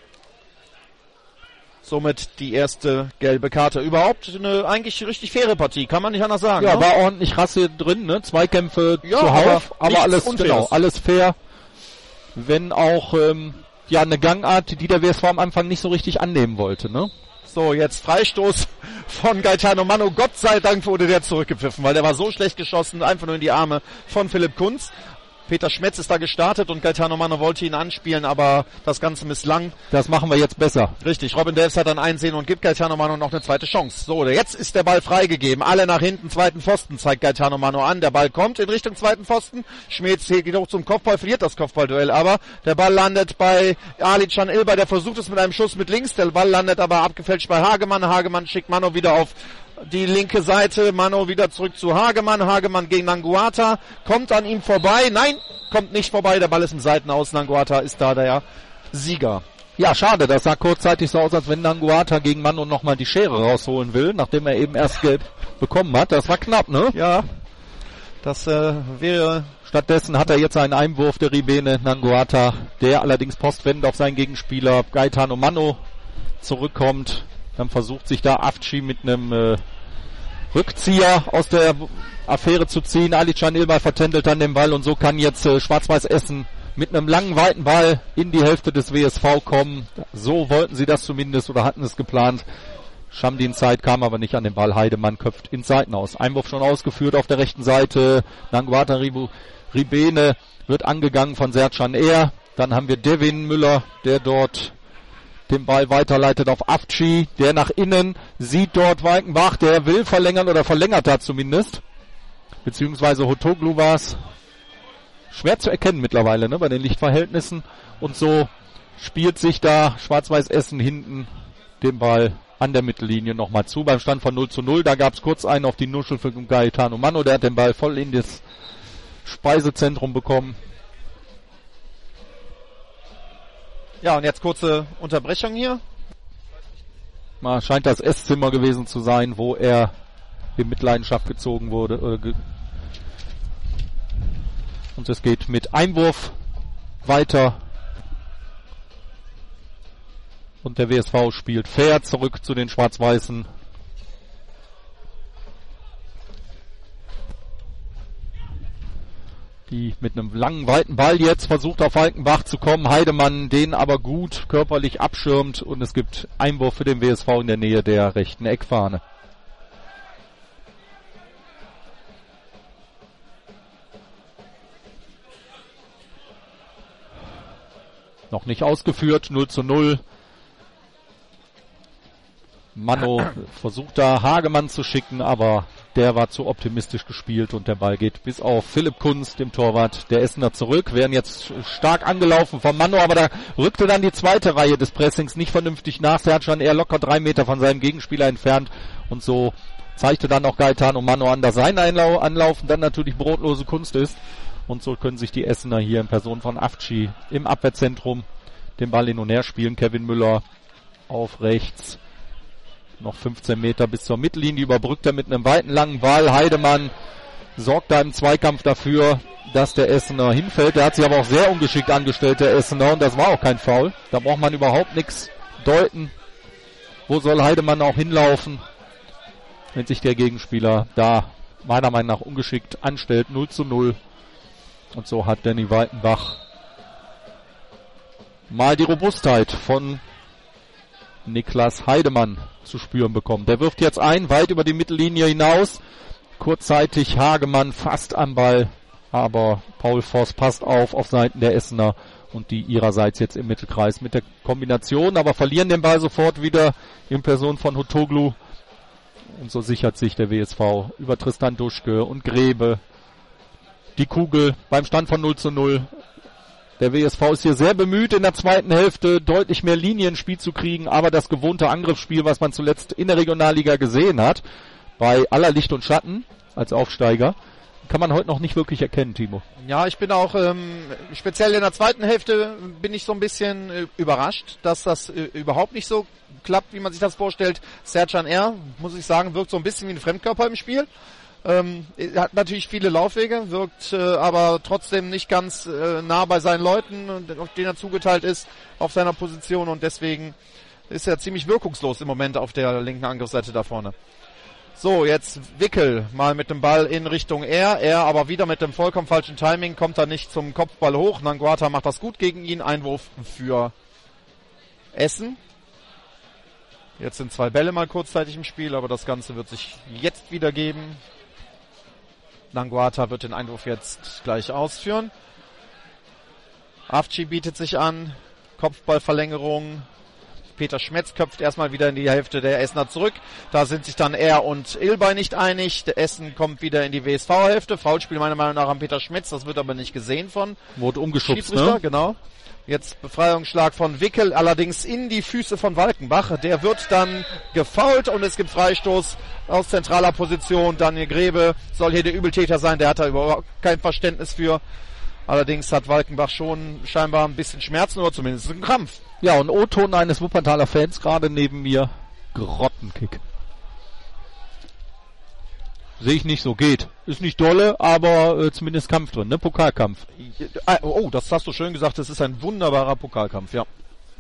Somit die erste gelbe Karte. Überhaupt eine eigentlich richtig faire Partie, kann man nicht anders sagen. Ja, ne? war ordentlich Rasse drin, ne? Zweikämpfe ja, zuhauf, aber, aber alles, genau, alles fair. Wenn auch ähm, ja eine Gangart, die der W S V am Anfang nicht so richtig annehmen wollte, ne? So, jetzt Freistoß von Gaetano Mano. Gott sei Dank wurde der zurückgepfiffen, weil der war so schlecht geschossen, einfach nur in die Arme von Philipp Kunz. Peter Schmetz ist da gestartet und Gaetano Mano wollte ihn anspielen, aber das Ganze misslang. Das machen wir jetzt besser. Richtig, Robin Delfs hat dann Einsehen und gibt Gaetano Mano noch eine zweite Chance. So, jetzt ist der Ball freigegeben. Alle nach hinten, zweiten Pfosten zeigt Gaetano Mano an. Der Ball kommt in Richtung zweiten Pfosten. Schmetz geht hoch zum Kopfball, verliert das Kopfballduell, aber der Ball landet bei Ali-Can Ilbay, der versucht es mit einem Schuss mit links. Der Ball landet aber abgefälscht bei Hagemann. Hagemann schickt Mano wieder auf die linke Seite, Mano wieder zurück zu Hagemann, Hagemann gegen Nanguata, kommt an ihm vorbei, nein, kommt nicht vorbei, der Ball ist im Seitenaus, Nanguata ist da der Sieger. Ja, schade, das sah kurzzeitig so aus, als wenn Nanguata gegen Mano nochmal die Schere rausholen will, nachdem er eben erst gelb bekommen hat, das war knapp, ne? Ja, das äh, wäre... Stattdessen hat er jetzt einen Einwurf der Ribene Nanguata, der allerdings postwendend auf seinen Gegenspieler Gaetano Mano zurückkommt. Dann versucht sich da Afci mit einem äh, Rückzieher aus der Affäre zu ziehen. Ali-Can Ilbay vertändelt dann den Ball und so kann jetzt äh, Schwarz-Weiß Essen mit einem langen, weiten Ball in die Hälfte des W S V kommen. So wollten sie das zumindest oder hatten es geplant. Schamdin Zeit kam aber nicht an den Ball. Heidemann köpft ins Seitenaus. Einwurf schon ausgeführt auf der rechten Seite. Nanguata Ribene wird angegangen von Sercan Air. Dann haben wir Devin Müller, der dort den Ball weiterleitet auf Afci, der nach innen sieht dort Walkenbach, der will verlängern oder verlängert da zumindest. Beziehungsweise Hotoglu war es. Schwer zu erkennen mittlerweile, ne, bei den Lichtverhältnissen. Und so spielt sich da Schwarz-Weiß Essen hinten den Ball an der Mittellinie nochmal zu. Beim Stand von null zu null, da gab es kurz einen auf die Nuschel für Gaetano Manno, der hat den Ball voll in das Speisezentrum bekommen. Ja, und jetzt kurze Unterbrechung hier. Mal scheint das Esszimmer gewesen zu sein, wo er in Mitleidenschaft gezogen wurde. Äh, ge- und es geht mit Einwurf weiter. Und der W S V spielt fair zurück zu den Schwarz-Weißen. Die mit einem langen, weiten Ball jetzt versucht auf Walkenbach zu kommen. Heidemann den aber gut körperlich abschirmt. Und es gibt Einwurf für den W S V in der Nähe der rechten Eckfahne. Noch nicht ausgeführt, null zu null. Manno versucht da Hagemann zu schicken, aber der war zu optimistisch gespielt und der Ball geht bis auf Philipp Kunz, dem Torwart der Essener, zurück. Werden jetzt stark angelaufen von Manno, aber da rückte dann die zweite Reihe des Pressings nicht vernünftig nach. Der hat schon eher locker drei Meter von seinem Gegenspieler entfernt und so zeigte dann auch Gaetano Manno an, dass sein Einlau- Anlaufen dann natürlich brotlose Kunst ist. Und so können sich die Essener hier in Person von Afci im Abwehrzentrum den Ball hin und her spielen. Kevin Müller auf rechts. Noch fünfzehn Meter bis zur Mittellinie, überbrückt er mit einem weiten, langen Ball. Heidemann sorgt da im Zweikampf dafür, dass der Essener hinfällt. Der hat sich aber auch sehr ungeschickt angestellt, der Essener, und das war auch kein Foul. Da braucht man überhaupt nichts deuten. Wo soll Heidemann auch hinlaufen, wenn sich der Gegenspieler da meiner Meinung nach ungeschickt anstellt? null zu null. Und so hat Danny Walkenbach mal die Robustheit von Niklas Heidemann zu spüren bekommen. Der wirft jetzt ein, weit über die Mittellinie hinaus. Kurzzeitig Hagemann fast am Ball, aber Paul Voss passt auf auf Seiten der Essener und die ihrerseits jetzt im Mittelkreis mit der Kombination, aber verlieren den Ball sofort wieder in Person von Hotoglu. Und so sichert sich der W S V über Tristan Duschke und Grebe die Kugel beim Stand von null zu null. Der W S V ist hier sehr bemüht, in der zweiten Hälfte deutlich mehr Linienspiel zu kriegen, aber das gewohnte Angriffsspiel, was man zuletzt in der Regionalliga gesehen hat, bei aller Licht und Schatten als Aufsteiger, kann man heute noch nicht wirklich erkennen, Timo. Ja, ich bin auch, ähm, speziell in der zweiten Hälfte bin ich so ein bisschen äh, überrascht, dass das äh, überhaupt nicht so klappt, wie man sich das vorstellt. Sercan R., muss ich sagen, wirkt so ein bisschen wie ein Fremdkörper im Spiel. Ähm, er hat natürlich viele Laufwege, wirkt äh, aber trotzdem nicht ganz äh, nah bei seinen Leuten, auf denen er zugeteilt ist, auf seiner Position, und deswegen ist er ziemlich wirkungslos im Moment auf der linken Angriffsseite da vorne. So, jetzt Wickel mal mit dem Ball in Richtung R, er aber wieder mit dem vollkommen falschen Timing, kommt er nicht zum Kopfball hoch. Nanguata macht das gut gegen ihn, Einwurf für Essen. Jetzt sind zwei Bälle mal kurzzeitig im Spiel, aber das Ganze wird sich jetzt wieder geben. Nanguata wird den Einwurf jetzt gleich ausführen. Afci bietet sich an. Kopfballverlängerung. Peter Schmetz köpft erstmal wieder in die Hälfte der Essener zurück. Da sind sich dann er und Ilbay nicht einig. Der Essen kommt wieder in die W S V-Hälfte. Foulspiel meiner Meinung nach an Peter Schmetz. Das wird aber nicht gesehen von Wurde umgeschubst, Schiedsrichter, ne? Genau. Jetzt Befreiungsschlag von Wickel, allerdings in die Füße von Walkenbach. Der wird dann gefoult und es gibt Freistoß aus zentraler Position. Daniel Grebe soll hier der Übeltäter sein, der hat da überhaupt kein Verständnis für. Allerdings hat Walkenbach schon scheinbar ein bisschen Schmerzen oder zumindest einen Krampf. Ja, und O-Ton eines Wuppertaler Fans gerade neben mir. Grottenkick. Sehe ich nicht so, geht. Ist nicht dolle, aber äh, zumindest Kampf drin, ne? Pokalkampf. Oh, das hast du schön gesagt, das ist ein wunderbarer Pokalkampf, ja.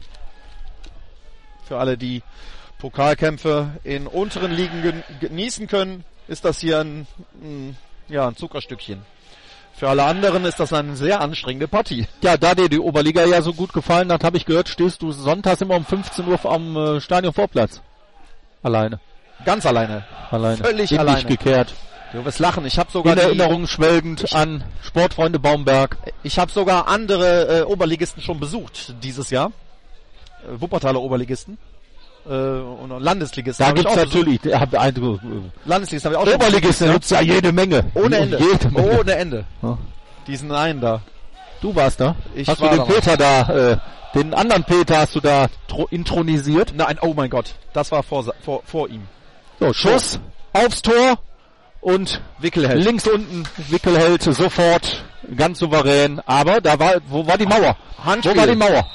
Für alle, die Pokalkämpfe in unteren Ligen gen- genießen können, ist das hier ein, ein, ja, ein Zuckerstückchen. Für alle anderen ist das eine sehr anstrengende Partie. Ja, da dir die Oberliga ja so gut gefallen hat, habe ich gehört, stehst du sonntags immer um fünfzehn Uhr am äh, Stadionvorplatz. Alleine. Ganz alleine. Alleine. Völlig In alleine. dich gekehrt. Du wirst lachen. Ich habe sogar In Erinnerung schwelgend ich, an Sportfreunde Baumberg. Ich habe sogar andere äh, Oberligisten schon besucht dieses Jahr. Wuppertaler Oberligisten. Äh, und Landesligisten. Da Hab ich gibt's auch natürlich, der hat ein, Landesligisten habe ich auch schon Oberligisten, da gibt's ja jede Menge. Ohne Ende. Jede Menge. Ohne Ende. Ja. Diesen einen da. Du warst da? Ich hast war du den da Peter da, äh, den anderen Peter hast du da tro- intronisiert? Nein, oh mein Gott. Das war vor, vor, vor ihm. So, Schuss aufs Tor und Wickelheld. links unten Wickelheld sofort ganz souverän. Aber da war, wo war die Mauer? Handspiel. Wo war die Mauer?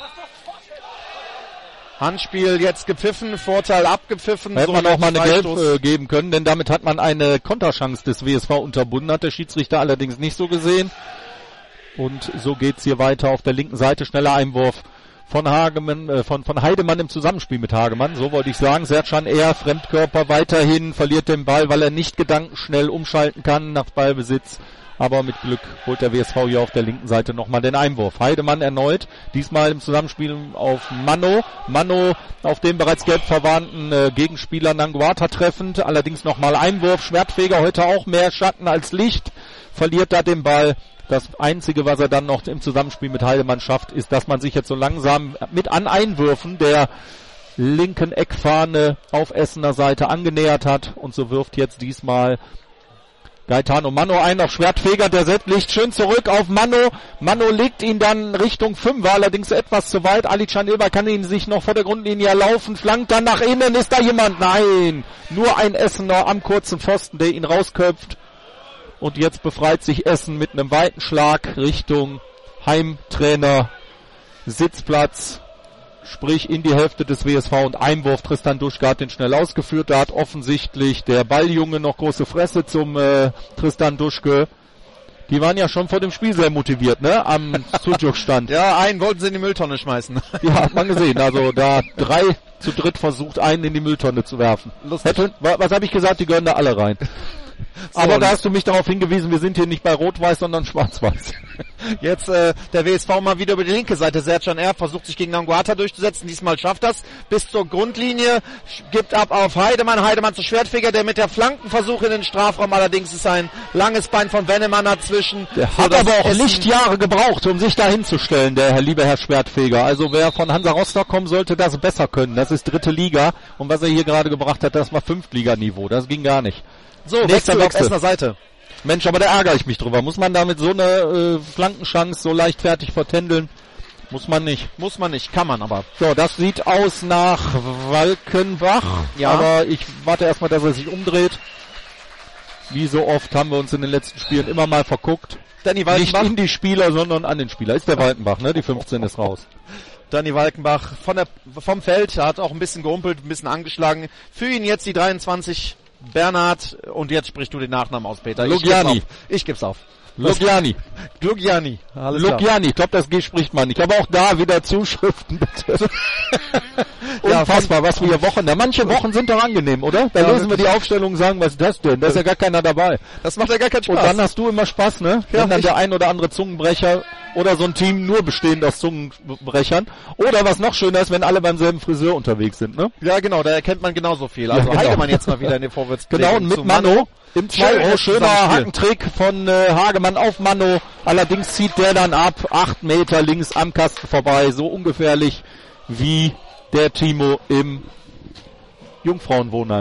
Handspiel jetzt gepfiffen, Vorteil abgepfiffen. Da hätte man auch mal eine Gelb Freistoß. äh, geben können, denn damit hat man eine Konterchance des W S V unterbunden, hat der Schiedsrichter allerdings nicht so gesehen. Und so geht's hier weiter auf der linken Seite. Schneller Einwurf von Hagemann, äh, von, von Heidemann im Zusammenspiel mit Hagemann. So wollte ich sagen. Sercan eher Fremdkörper weiterhin, verliert den Ball, weil er nicht gedankenschnell umschalten kann nach Ballbesitz. Aber mit Glück holt der W S V hier auf der linken Seite nochmal den Einwurf. Heidemann erneut, diesmal im Zusammenspiel auf Mano. Mano auf den bereits gelb verwarnten äh, Gegenspieler Nanguata treffend. Allerdings nochmal Einwurf. Schwertfeger heute auch mehr Schatten als Licht. Verliert da den Ball. Das Einzige, was er dann noch im Zusammenspiel mit Heidemann schafft, ist, dass man sich jetzt so langsam mit an Einwürfen der linken Eckfahne auf Essener Seite angenähert hat. Und so wirft jetzt diesmal Gaetano Mano ein auf Schwertfeger, der setzt Licht schön zurück auf Mano. Mano legt ihn dann Richtung Fünfer, allerdings etwas zu weit. Ali Caneva kann ihn sich noch vor der Grundlinie laufen, flankt dann nach innen. Ist da jemand? Nein, nur ein Essener am kurzen Pfosten, der ihn rausköpft. Und jetzt befreit sich Essen mit einem weiten Schlag Richtung Heimtrainer Sitzplatz, sprich in die Hälfte des W S V und Einwurf. Tristan Duschke hat den schnell ausgeführt. Da hat offensichtlich der Balljunge noch große Fresse zum äh, Tristan Duschke. Die waren ja schon vor dem Spiel sehr motiviert, ne? Am Sujuk-Stand. Ja, einen wollten sie in die Mülltonne schmeißen. Ja, hat man gesehen. Also da drei zu dritt versucht, einen in die Mülltonne zu werfen. Lustig. Hätte, was habe ich gesagt? Die gehören da alle rein. So, aber da hast du mich darauf hingewiesen, wir sind hier nicht bei Rot-Weiß, sondern Schwarz-Weiß. Jetzt äh, der W S V mal wieder über die linke Seite. Sercan R. versucht sich gegen Nanguata durchzusetzen. Diesmal schafft das bis zur Grundlinie. Gibt ab auf Heidemann. Heidemann zu Schwertfeger, der mit der Flankenversuch in den Strafraum. Allerdings ist ein langes Bein von Wennemann dazwischen. Der so hat dass aber auch Essen Lichtjahre gebraucht, um sich da hinzustellen, der Herr, liebe Herr Schwertfeger. Also wer von Hansa Rostock kommt, sollte das besser können. Das ist dritte Liga. Und was er hier gerade gebracht hat, das war Fünftliganiveau. Das ging gar nicht. So, Nächster Wechsel auf Wechsel. Essener Seite. Mensch, aber da ärgere ich mich drüber. Muss man damit so eine äh, Flankenchance so leichtfertig vertändeln? Muss man nicht. Muss man nicht, kann man aber. So, das sieht aus nach Walkenbach. Ja. Aber ich warte erstmal, dass er sich umdreht. Wie so oft haben wir uns in den letzten Spielen immer mal verguckt. Danny Nicht Walkenbach. in die Spieler, sondern an den Spieler. Ist der Walkenbach, ne? Die fünfzehn ist raus. Danny Walkenbach von der, vom Feld, hat auch ein bisschen gehumpelt, ein bisschen angeschlagen. Für ihn jetzt die dreiundzwanzig Bernhard, und jetzt sprichst du den Nachnamen aus, Peter. Lugiani. Ich geb's auf. Lugiani. Lugiani. Alles klar. Lugiani. Ich glaube, das G spricht man nicht. Aber auch da wieder Zuschriften, bitte. Unfassbar, was wir hier Wochen, da manche Wochen sind doch angenehm, oder? Da Ja, lesen wir die Aufstellung und sagen, was ist das denn? Da ist ja gar keiner dabei. Das macht ja gar keinen Spaß. Und dann hast du immer Spaß, ne? Ja, Wenn dann ich- der ein oder andere Zungenbrecher oder so ein Team nur bestehend aus Zungenbrechern. Oder was noch schöner ist, wenn alle beim selben Friseur unterwegs sind, ne? Ja, genau, da erkennt man genauso viel. Also Ja, genau. Heidemann jetzt mal wieder in den Vorwärtsbewegung. Genau, und mit zu Mano. Im zwei Schön, oh, schöner Zusammenspiel. Hackentrick von äh, Hagemann auf Mano. Allerdings zieht der dann ab. Acht Meter links am Kasten vorbei. So ungefährlich wie der Timo im Jungfrauenwohnheim.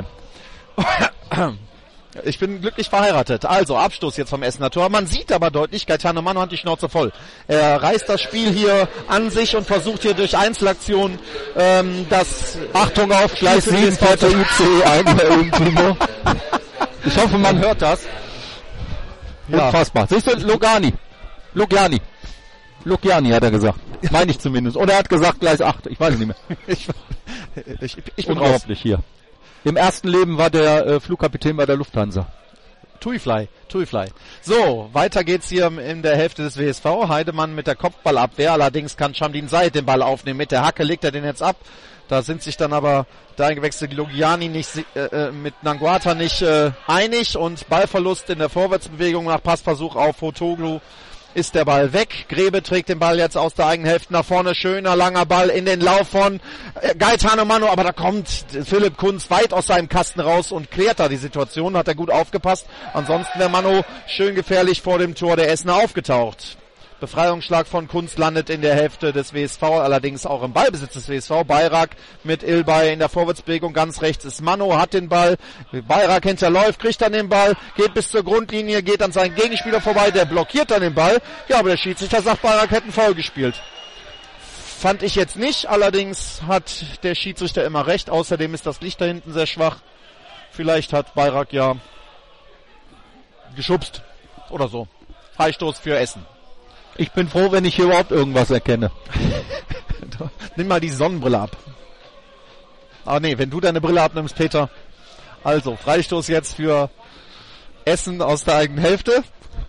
Ich bin glücklich verheiratet. Also, Abstoß jetzt vom Essener Tor. Man sieht aber deutlich, Gaetano Mano hat die Schnauze voll. Er reißt das Spiel hier an sich und versucht hier durch Einzelaktionen ähm, das... Achtung auf, Gleis sieben fährt der U C ein, Herr Timo. Ich hoffe, man hört das. Ja. Unfassbar. Siehst du, Lugani. Lugiani. Lugiani hat er gesagt. Meine ich zumindest. Oder er hat gesagt Gleis acht. Ich weiß es nicht mehr. Ich, ich, ich bin raus. Unglaublich hier. Im ersten Leben war der äh, Flugkapitän bei der Lufthansa. Tuifly, Tuifly. So, weiter geht's hier in der Hälfte des W S V. Heidemann mit der Kopfballabwehr. Allerdings kann Shamdin Said den Ball aufnehmen. Mit der Hacke legt er den jetzt ab. Da sind sich dann aber der eingewechselte Lugiani nicht, äh, mit Nanguata nicht äh, einig. Und Ballverlust in der Vorwärtsbewegung nach Passversuch auf Hotoglu. Ist der Ball weg. Grebe trägt den Ball jetzt aus der eigenen Hälfte nach vorne. Schöner, langer Ball in den Lauf von äh, Gaetano Mano. Aber da kommt Philipp Kunz weit aus seinem Kasten raus und klärt da die Situation. Hat er gut aufgepasst. Ansonsten wäre Mano schön gefährlich vor dem Tor der Essener aufgetaucht. Befreiungsschlag von Kunz landet in der Hälfte des W S V, allerdings auch im Ballbesitz des W S V. Bayrak mit Ilbay in der Vorwärtsbewegung, ganz rechts ist Mano, hat den Ball. Bayrak hinterläuft, kriegt dann den Ball, geht bis zur Grundlinie, geht an seinen Gegenspieler vorbei, der blockiert dann den Ball. Ja, aber der Schiedsrichter sagt, Bayrak hätte einen Foul gespielt. Fand ich jetzt nicht, allerdings hat der Schiedsrichter immer recht. Außerdem ist das Licht da hinten sehr schwach. Vielleicht hat Bayrak ja geschubst oder so. Freistoß für Essen. Ich bin froh, wenn ich hier überhaupt irgendwas erkenne. Nimm mal die Sonnenbrille ab. Ah nee, wenn du deine Brille abnimmst, Peter. Also, Freistoß jetzt für Essen aus der eigenen Hälfte.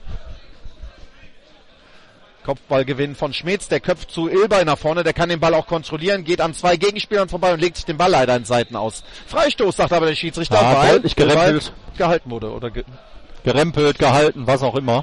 Kopfballgewinn von Schmitz, der köpft zu Ilbay nach vorne, der kann den Ball auch kontrollieren, geht an zwei Gegenspielern vorbei und legt sich den Ball leider in Seiten aus. Freistoß, sagt aber der Schiedsrichter, ja, weil deutlich gerempelt. gehalten wurde. Oder ge- gerempelt, gehalten, was auch immer.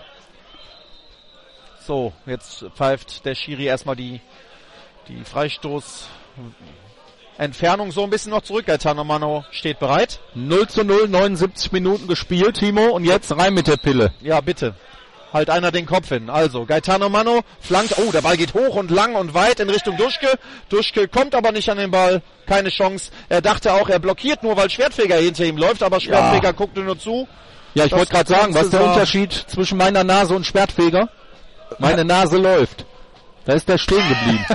So, jetzt pfeift der Schiri erstmal die, die Freistoß Entfernung so ein bisschen noch zurück. Gaetano Mano steht bereit. null zu null, neunundsiebzig Minuten gespielt, Timo, und jetzt rein mit der Pille. Ja, bitte. Halt einer den Kopf hin. Also, Gaetano Mano flankt. Oh, der Ball geht hoch und lang und weit in Richtung Duschke. Duschke kommt aber nicht an den Ball. Keine Chance. Er dachte auch, er blockiert nur, weil Schwertfeger hinter ihm läuft, aber Schwertfeger ja. guckte nur zu. Ja, ich wollte gerade sagen, was ist der Unterschied zwischen meiner Nase und Schwertfeger? Meine Nase läuft. Da ist der stehen geblieben.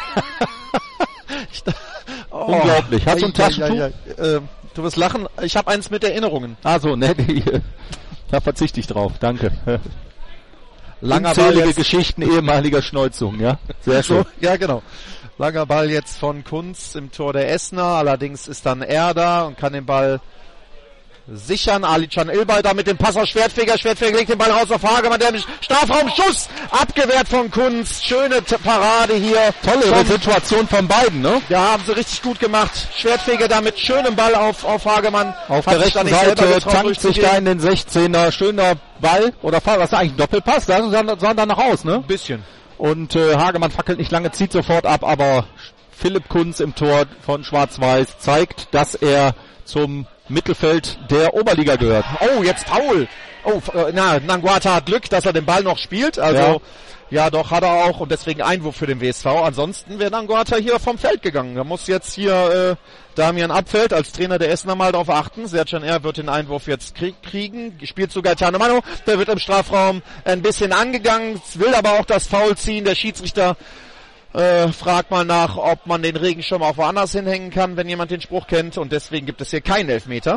oh, unglaublich. Hast du ein Taschentuch? Ja, ja, ja. Äh, du wirst lachen. Ich habe eins mit Erinnerungen. Also, ne, da verzichte ich drauf. Danke. Langer Ball jetzt. Geschichten ehemaliger Schneuzungen, ja? Sehr schön. So, ja, genau. Langer Ball jetzt von Kunz im Tor der Essener. Allerdings ist dann er da und kann den Ball sichern. Alican Ilbay da mit dem Pass auf Schwertfeger. Schwertfeger legt den Ball raus auf Hagemann, der im Strafraum-Schuss abgewehrt von Kunz. Schöne T- Parade hier. Tolle Vom, Situation von beiden, ne? Ja, haben sie richtig gut gemacht. Schwertfeger da mit schönem Ball auf, auf Hagemann. Auf Hat der rechten Seite tankt sich da in den sechzehner. Schöner Ball. Oder was ist eigentlich ein Doppelpass? Da sah danach aus, ne? Ein bisschen. Und äh, Hagemann fackelt nicht lange, zieht sofort ab, aber Philipp Kunz im Tor von Schwarz-Weiß zeigt, dass er zum Mittelfeld der Oberliga gehört. Oh, jetzt Foul. Oh, na, Nanguata hat Glück, dass er den Ball noch spielt. Also, ja. ja, doch, hat er auch. Und deswegen Einwurf für den W S V. Ansonsten wäre Nanguata hier vom Feld gegangen. Da muss jetzt hier äh, Damian Abfeld als Trainer der Essener mal drauf achten. Sercan R. wird den Einwurf jetzt krieg- kriegen. Spielt zu Gaetano Mano. Der wird im Strafraum ein bisschen angegangen. Will aber auch das Foul ziehen. Der Schiedsrichter Äh, fragt mal nach, ob man den Regenschirm auch woanders hinhängen kann, wenn jemand den Spruch kennt, und deswegen gibt es hier keinen Elfmeter.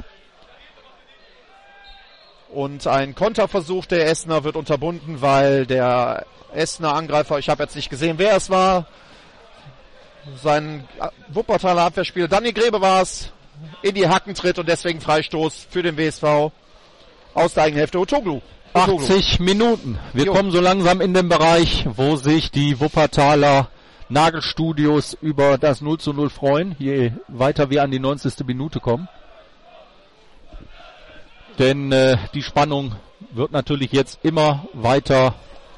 Und ein Konterversuch der Essener wird unterbunden, weil der Essener Angreifer, ich habe jetzt nicht gesehen, wer es war, sein Wuppertaler Abwehrspieler, Danny Grebe war es, in die Hacken tritt und deswegen Freistoß für den W S V aus der eigenen Hälfte. Otoglu. achtzig Minuten. Wir jo. kommen so langsam in den Bereich, wo sich die Wuppertaler Nagelstudios über das null zu null freuen, je weiter wir an die neunzigste Minute kommen. Denn äh, die Spannung wird natürlich jetzt immer weiter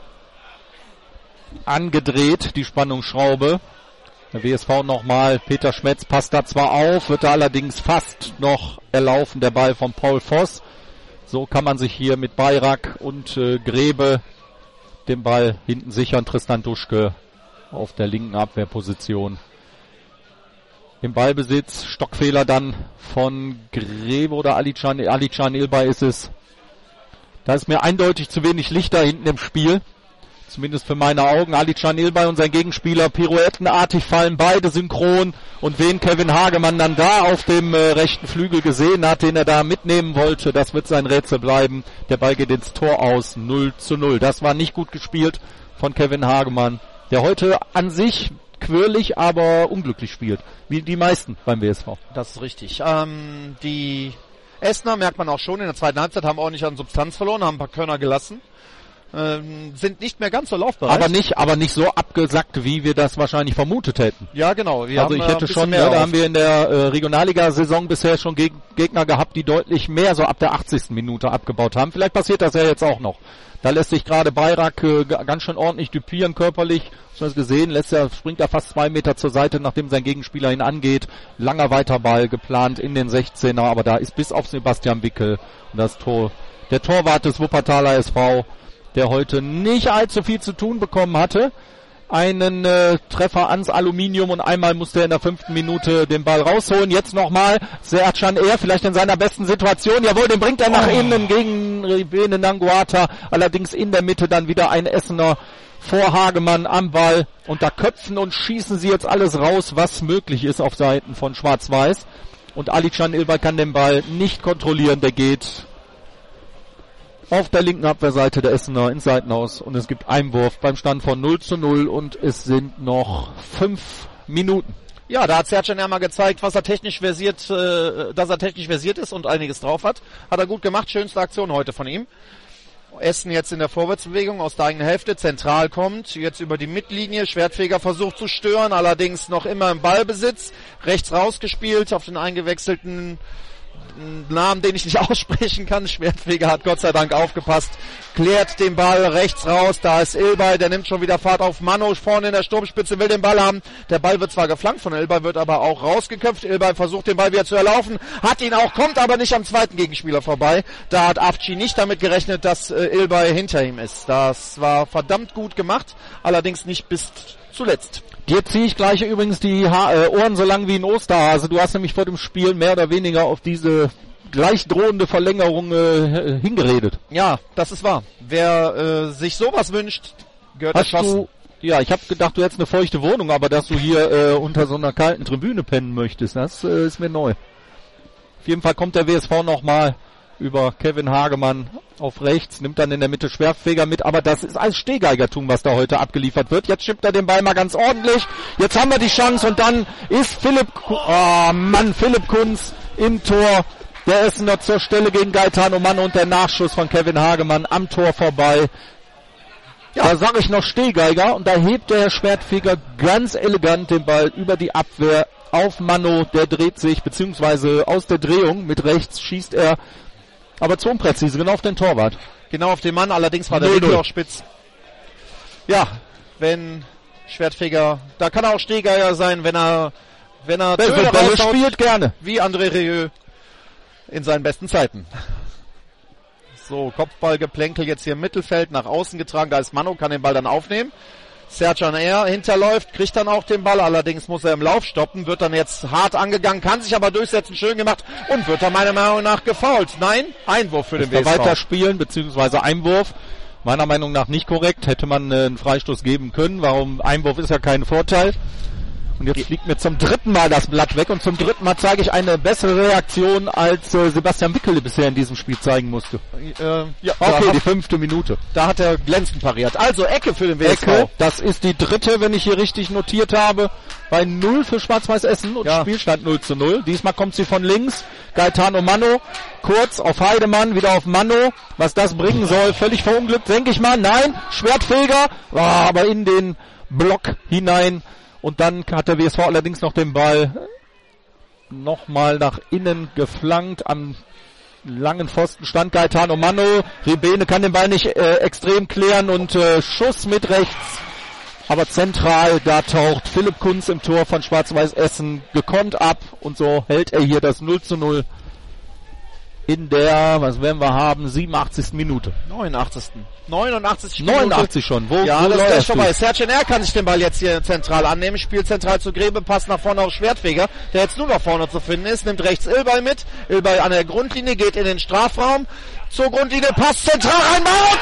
angedreht, die Spannungsschraube. Der W S V nochmal, Peter Schmetz passt da zwar auf, wird da allerdings fast noch erlaufen, der Ball von Paul Voss. So kann man sich hier mit Bayrak und äh, Grebe den Ball hinten sichern. Tristan Duschke auf der linken Abwehrposition im Ballbesitz. Stockfehler dann von Grebe oder Alican, Alican Ilbay ist es. Da ist mir eindeutig zu wenig Licht da hinten im Spiel. Zumindest für meine Augen. Alican Ilbay und sein Gegenspieler pirouettenartig fallen beide synchron. Und wen Kevin Hagemann dann da auf dem äh, rechten Flügel gesehen hat, den er da mitnehmen wollte, das wird sein Rätsel bleiben. Der Ball geht ins Tor aus, null zu null. Das war nicht gut gespielt von Kevin Hagemann, der heute an sich quirlig, aber unglücklich spielt. Wie die meisten beim W S V. Das ist richtig. Ähm, die Essener, merkt man auch schon, in der zweiten Halbzeit haben ordentlich an Substanz verloren, haben ein paar Körner gelassen. Ähm, sind nicht mehr ganz so laufbereit. Aber nicht, aber nicht so abgesackt, wie wir das wahrscheinlich vermutet hätten. Ja, genau. Wir also haben, ich hätte äh, schon, mehr ja, da haben wir in der äh, Regionalliga-Saison bisher schon Geg- Gegner gehabt, die deutlich mehr so ab der achtzigsten Minute abgebaut haben. Vielleicht passiert das ja jetzt auch noch. Da lässt sich gerade Bayrak äh, ganz schön ordentlich dupieren körperlich. Hast du das gesehen? Lässt er, springt er fast zwei Meter zur Seite, nachdem sein Gegenspieler ihn angeht. Langer Weiterball geplant in den sechzehner, aber da ist bis auf Sebastian Wickel und das Tor, der Torwart des Wuppertaler S V der heute nicht allzu viel zu tun bekommen hatte. Einen äh, Treffer ans Aluminium und einmal musste er in der fünften Minute den Ball rausholen. Jetzt nochmal Sercan Er, vielleicht in seiner besten Situation. Jawohl, den bringt er nach oh. innen gegen Ribene Nangoata. Allerdings in der Mitte dann wieder ein Essener vor Hagemann am Ball. Und da köpfen und schießen sie jetzt alles raus, was möglich ist auf Seiten von Schwarz-Weiß. Und Alican Ilbay kann den Ball nicht kontrollieren, der geht auf der linken Abwehrseite der Essener ins Seitenhaus und es gibt Einwurf beim Stand von null zu null und es sind noch fünf Minuten. Ja, da hat Sercan ja mal gezeigt, was er technisch versiert, äh, dass er technisch versiert ist und einiges drauf hat. Hat er gut gemacht, schönste Aktion heute von ihm. Essen jetzt in der Vorwärtsbewegung aus der eigenen Hälfte, zentral kommt, jetzt über die Mittellinie, Schwertfeger versucht zu stören, allerdings noch immer im Ballbesitz, rechts rausgespielt auf den eingewechselten Namen, den ich nicht aussprechen kann. Schwertfeger hat Gott sei Dank aufgepasst, klärt den Ball rechts raus, da ist Ilbay, der nimmt schon wieder Fahrt auf Mano, vorne in der Sturmspitze, will den Ball haben. Der Ball wird zwar geflankt von Ilbay, wird aber auch rausgeköpft. Ilbay versucht den Ball wieder zu erlaufen, hat ihn auch, kommt aber nicht am zweiten Gegenspieler vorbei. Da hat Avci nicht damit gerechnet, dass äh, Ilbay hinter ihm ist. Das war verdammt gut gemacht, allerdings nicht bis zuletzt. Dir ziehe ich gleich übrigens die ha- äh, Ohren so lang wie ein Osterhase. Du hast nämlich vor dem Spiel mehr oder weniger auf diese gleich drohende Verlängerung äh, hingeredet. Ja, das ist wahr. Wer äh, sich sowas wünscht, gehört Hast erschossen. du, ja, ich habe gedacht, du hättest eine feuchte Wohnung, aber dass du hier äh, unter so einer kalten Tribüne pennen möchtest, das äh, ist mir neu. Auf jeden Fall kommt der W S V nochmal über Kevin Hagemann auf rechts, nimmt dann in der Mitte Schwertfeger mit, aber das ist alles Stehgeigertum, was da heute abgeliefert wird. Jetzt schippt er den Ball mal ganz ordentlich, jetzt haben wir die Chance und dann ist Philipp, oh Mann, Philipp Kunz im Tor, der Essener zur Stelle gegen Gaetano Mann und der Nachschuss von Kevin Hagemann am Tor vorbei. Ja. Da sage ich noch Stehgeiger und da hebt der Herr Schwertfeger ganz elegant den Ball über die Abwehr auf Mano, der dreht sich, beziehungsweise aus der Drehung mit rechts schießt er, aber zu unpräzise, genau auf den Torwart. Genau auf den Mann, allerdings war der Winkel auch spitz. Ja, wenn Schwertfeger, da kann er auch Stehgeiger sein, wenn er, wenn er Bälle raushaut, spielt gerne. Wie André Rieu in seinen besten Zeiten. So, Kopfballgeplänkel jetzt hier im Mittelfeld, nach außen getragen, da ist Mano, kann den Ball dann aufnehmen. Sercan Er hinterläuft, kriegt dann auch den Ball, allerdings muss er im Lauf stoppen, wird dann jetzt hart angegangen, kann sich aber durchsetzen, schön gemacht und wird dann meiner Meinung nach gefoult. Nein, Einwurf für den W S V. Weiterspielen, beziehungsweise Einwurf, meiner Meinung nach nicht korrekt, hätte man äh, einen Freistoß geben können, warum, Einwurf ist ja kein Vorteil. Und jetzt fliegt mir zum dritten Mal das Blatt weg und zum dritten Mal zeige ich eine bessere Reaktion, als äh, Sebastian Wickele bisher in diesem Spiel zeigen musste. Äh, ja, okay, die fünfte Minute. Da hat er glänzend pariert. Also Ecke für den W S V. Ecke, das ist die dritte, wenn ich hier richtig notiert habe, bei null für Schwarz-Weiß Essen und ja. Spielstand null zu null. Diesmal kommt sie von links, Gaetano Mano, kurz auf Heidemann, wieder auf Mano. Was das bringen soll, völlig verunglückt, denke ich mal. Nein, Schwertfeger, oh, aber in den Block hinein. Und dann hat der W S V allerdings noch den Ball nochmal nach innen geflankt. Am langen Pfosten stand Gaetano Mano. Ribene kann den Ball nicht äh, extrem klären und äh, Schuss mit rechts. Aber zentral, da taucht Philipp Kunz im Tor von Schwarz-Weiß Essen gekonnt ab. Und so hält er hier das null zu null in der, was werden wir haben, siebenundachtzigsten Minute. neunundachtzigsten neunundachtzig neunundachtzig schon. Wo, ja, wo das ist gleich vorbei. Sercan Er kann sich den Ball jetzt hier zentral annehmen, spielt zentral zu Grebe, passt nach vorne auf Schwertfeger, der jetzt nur noch vorne zu finden ist, nimmt rechts Ilbay mit, Ilbay an der Grundlinie, geht in den Strafraum, zur Grundlinie, passt zentral rein, Mauer,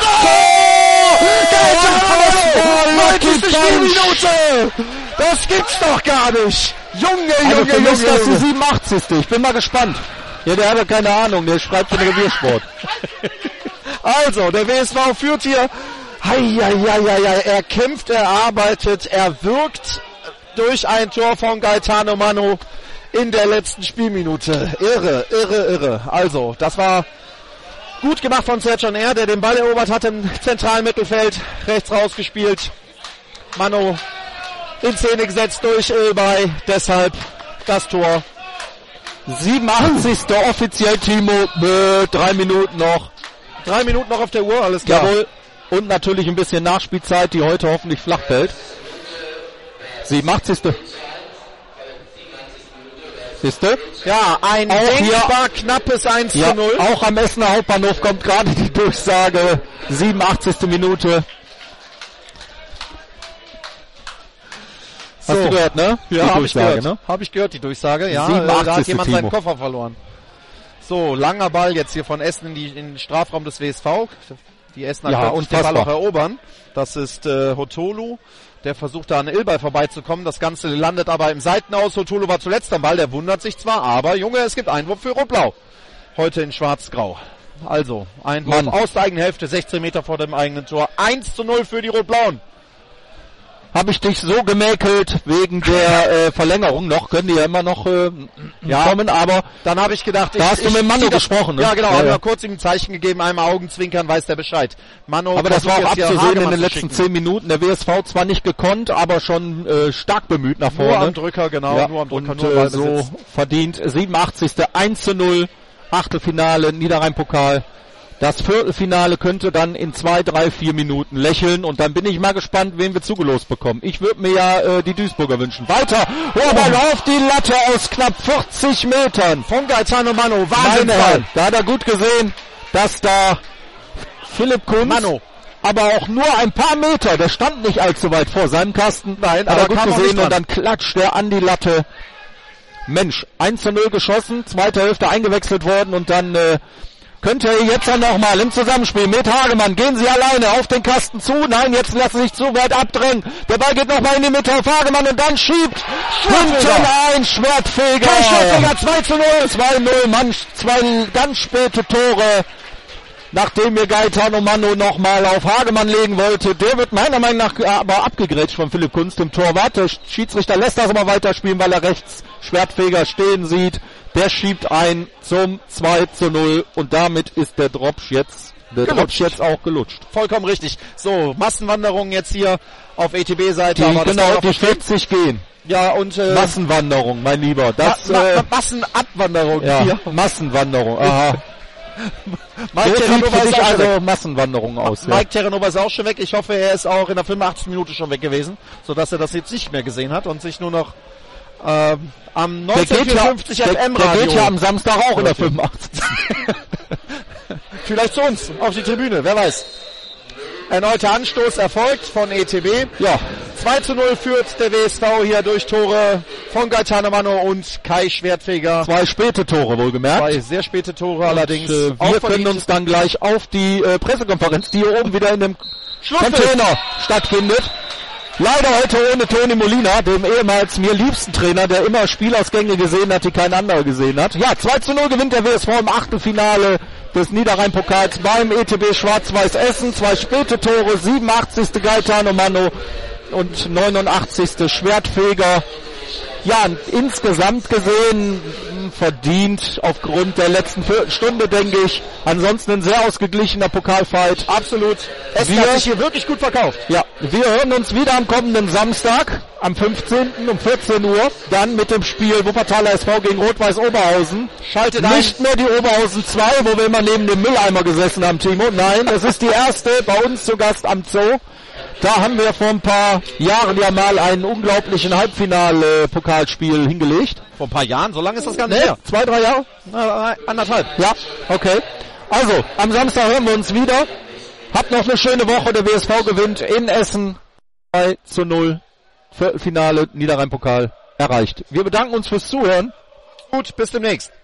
neunzigste Spielminute! Das gibt's doch gar nicht! Junge, Junge, Junge! Das ist die siebenundachtzigste Ich bin mal gespannt. Ja, der hat ja keine Ahnung, der schreibt für den Reviersport. Also, der W S V führt hier. Heieieiei, er kämpft, er arbeitet, er wirkt durch ein Tor von Gaetano Mano in der letzten Spielminute. Irre, irre, irre. Also, das war gut gemacht von Sercan Er, der den Ball erobert hat im zentralen Mittelfeld. Rechts rausgespielt. Mano in Szene gesetzt durch Ilbay. Deshalb das Tor. siebenundachtzigste offiziell, Timo, Bö, drei Minuten noch. Drei Minuten noch auf der Uhr, alles klar. Jawohl. Und natürlich ein bisschen Nachspielzeit, die heute hoffentlich flach fällt. siebenundachtzigste Siehst du? Ja, ein Auch denkbar knappes eins Ja, zu null. auch am Essener Hauptbahnhof kommt gerade die Durchsage. siebenundachtzigste Minute. Hast So. du gehört, ne? Die Ja, habe ich Durchsage, gehört. ne? Habe ich gehört, die Durchsage. Ja, äh, siebenundachtzigste da hat jemand seinen Timo. Koffer verloren. So, langer Ball jetzt hier von Essen in, die, in den Strafraum des W S V. Die Essener Ja, können sich den Ball unfassbar. auch erobern. Das ist äh, Hotolu. Der versucht da an Ilbay vorbeizukommen. Das Ganze landet aber im Seitenaus. Hotolu war zuletzt am Ball. Der wundert sich zwar, aber Junge, es gibt Einwurf für Rot-Blau. Heute in Schwarz-Grau. Also, Einwurf Mann. aus der eigenen Hälfte, sechzehn Meter vor dem eigenen Tor. eins zu null für die Rot-Blauen. Habe ich dich so gemäkelt wegen der äh, Verlängerung noch, können die ja immer noch äh, Ja. kommen, aber Dann habe ich gedacht, Da ich, hast du ich, mit Manu zieh das- gesprochen, ne? Ja, genau, Ja, habe ja. mir kurz ihm ein Zeichen gegeben, einmal Augenzwinkern, weiß der Bescheid. Manu aber das war auch versucht jetzt hier abzusehen in Hagemann den zu letzten schicken. zehn Minuten. Der W S V zwar nicht gekonnt, aber schon äh, stark bemüht nach Nur vorne. am Drücker, genau, Ja, nur am Drücker, und nur äh, Ballbesitz. so verdient siebenundachtzigste eins zu null, Achtelfinale, Niederrhein-Pokal. Das Viertelfinale könnte dann in zwei, drei, vier Minuten lächeln und dann bin ich mal gespannt, wen wir zugelost bekommen. Ich würde mir ja äh, die Duisburger wünschen. Weiter, hoher Ball auf die Latte aus knapp vierzig Metern. Von Gaetano Manu, Meine Wahnsinnsball. Herren, da hat er gut gesehen, dass da Philipp Kunz, Manu. aber auch nur ein paar Meter, der stand nicht allzu weit vor seinem Kasten. Nein, hat aber er gut kam auch gesehen nicht und dann klatscht er an die Latte. Mensch, eins zu null geschossen, zweite Hälfte eingewechselt worden und dann äh, könnte er jetzt dann nochmal im Zusammenspiel mit Hagemann, gehen sie alleine auf den Kasten zu, nein, jetzt lassen sie sich zu weit abdrängen, der Ball geht nochmal in die Mitte auf Hagemann und dann schiebt hinten ein Schwertfeger. Kein Schwertfeger, zwei zu null. zwei null, Mann, zwei ganz späte Tore, nachdem mir Gaetano Manu nochmal auf Hagemann legen wollte. Der wird meiner Meinung nach aber abgegrätscht von Philipp Kunz, dem Torwart. Der Schiedsrichter lässt das aber weiterspielen, weil er rechts Schwertfeger stehen sieht. Der schiebt ein zum zwei zu null und damit ist der Dropsch jetzt, der Dropsch jetzt auch gelutscht. Vollkommen richtig. So, Massenwanderung jetzt hier auf E T B-Seite. Die, aber das genau, kann man die auch verstehen. vierzig gehen. Ja, und äh, Massenwanderung, mein Lieber. Das, Ma Ma äh, Ma Massenabwanderung. ja, hier. Massenwanderung, aha. Mike So sieht Terranova für ist dich auch schon weg. also Massenwanderung aus. Ja. Mike Terranova ist auch schon weg. Ich hoffe, er ist auch in der fünfundachtzigsten Minute schon weg gewesen, sodass er das jetzt nicht mehr gesehen hat und sich nur noch ähm, am Der geht, ja, neunzehnhundertvierundfünfzig der, F M der Radio. geht ja am Samstag auch in der fünfundachtzigsten Vielleicht zu uns auf die Tribüne, wer weiß. Erneuter Anstoß erfolgt von E T B. Ja, zwei zu null führt der W S V hier durch Tore von Gaetano Manu und Kai Schwertfeger. zwei späte Tore wohlgemerkt. Zwei sehr späte Tore allerdings. Und, äh, auch wir können verdient. uns dann gleich auf die äh, Pressekonferenz, die hier oben wieder in dem Schlusspfiff. Container stattfindet. Leider heute ohne Toni Molina, dem ehemals mir liebsten Trainer, der immer Spielausgänge gesehen hat, die kein anderer gesehen hat. Ja, zwei zu null gewinnt der W S V im Achtelfinale des Niederrhein-Pokals beim E T B Schwarz-Weiß Essen. Zwei späte Tore, siebenundachtzigste Gaetano Manu und neunundachtzigste Schwertfeger. Ja, insgesamt gesehen verdient aufgrund der letzten Viertelstunde, denke ich. Ansonsten ein sehr ausgeglichener Pokalfight. Absolut. Es Wir- hat sich hier wirklich gut verkauft. Ja, wir hören uns wieder am kommenden Samstag, am fünfzehnten um vierzehn Uhr, dann mit dem Spiel Wuppertaler S V gegen Rot-Weiß Oberhausen. Schaltet Nicht mehr die Oberhausen zwei, wo wir immer neben dem Mülleimer gesessen haben, Timo. Nein, es ist die erste bei uns zu Gast am Zoo. Da haben wir vor ein paar Jahren ja mal einen unglaublichen Halbfinale-Pokalspiel hingelegt. Vor ein paar Jahren, so lange ist das gar nicht Ne? her. Zwei, drei Jahre? Na, anderthalb. Ja, okay. Also, am Samstag hören wir uns wieder. Habt noch eine schöne Woche. Der W S V gewinnt in Essen zwei zu null. Viertelfinale Niederrhein-Pokal erreicht. Wir bedanken uns fürs Zuhören. Gut, bis demnächst.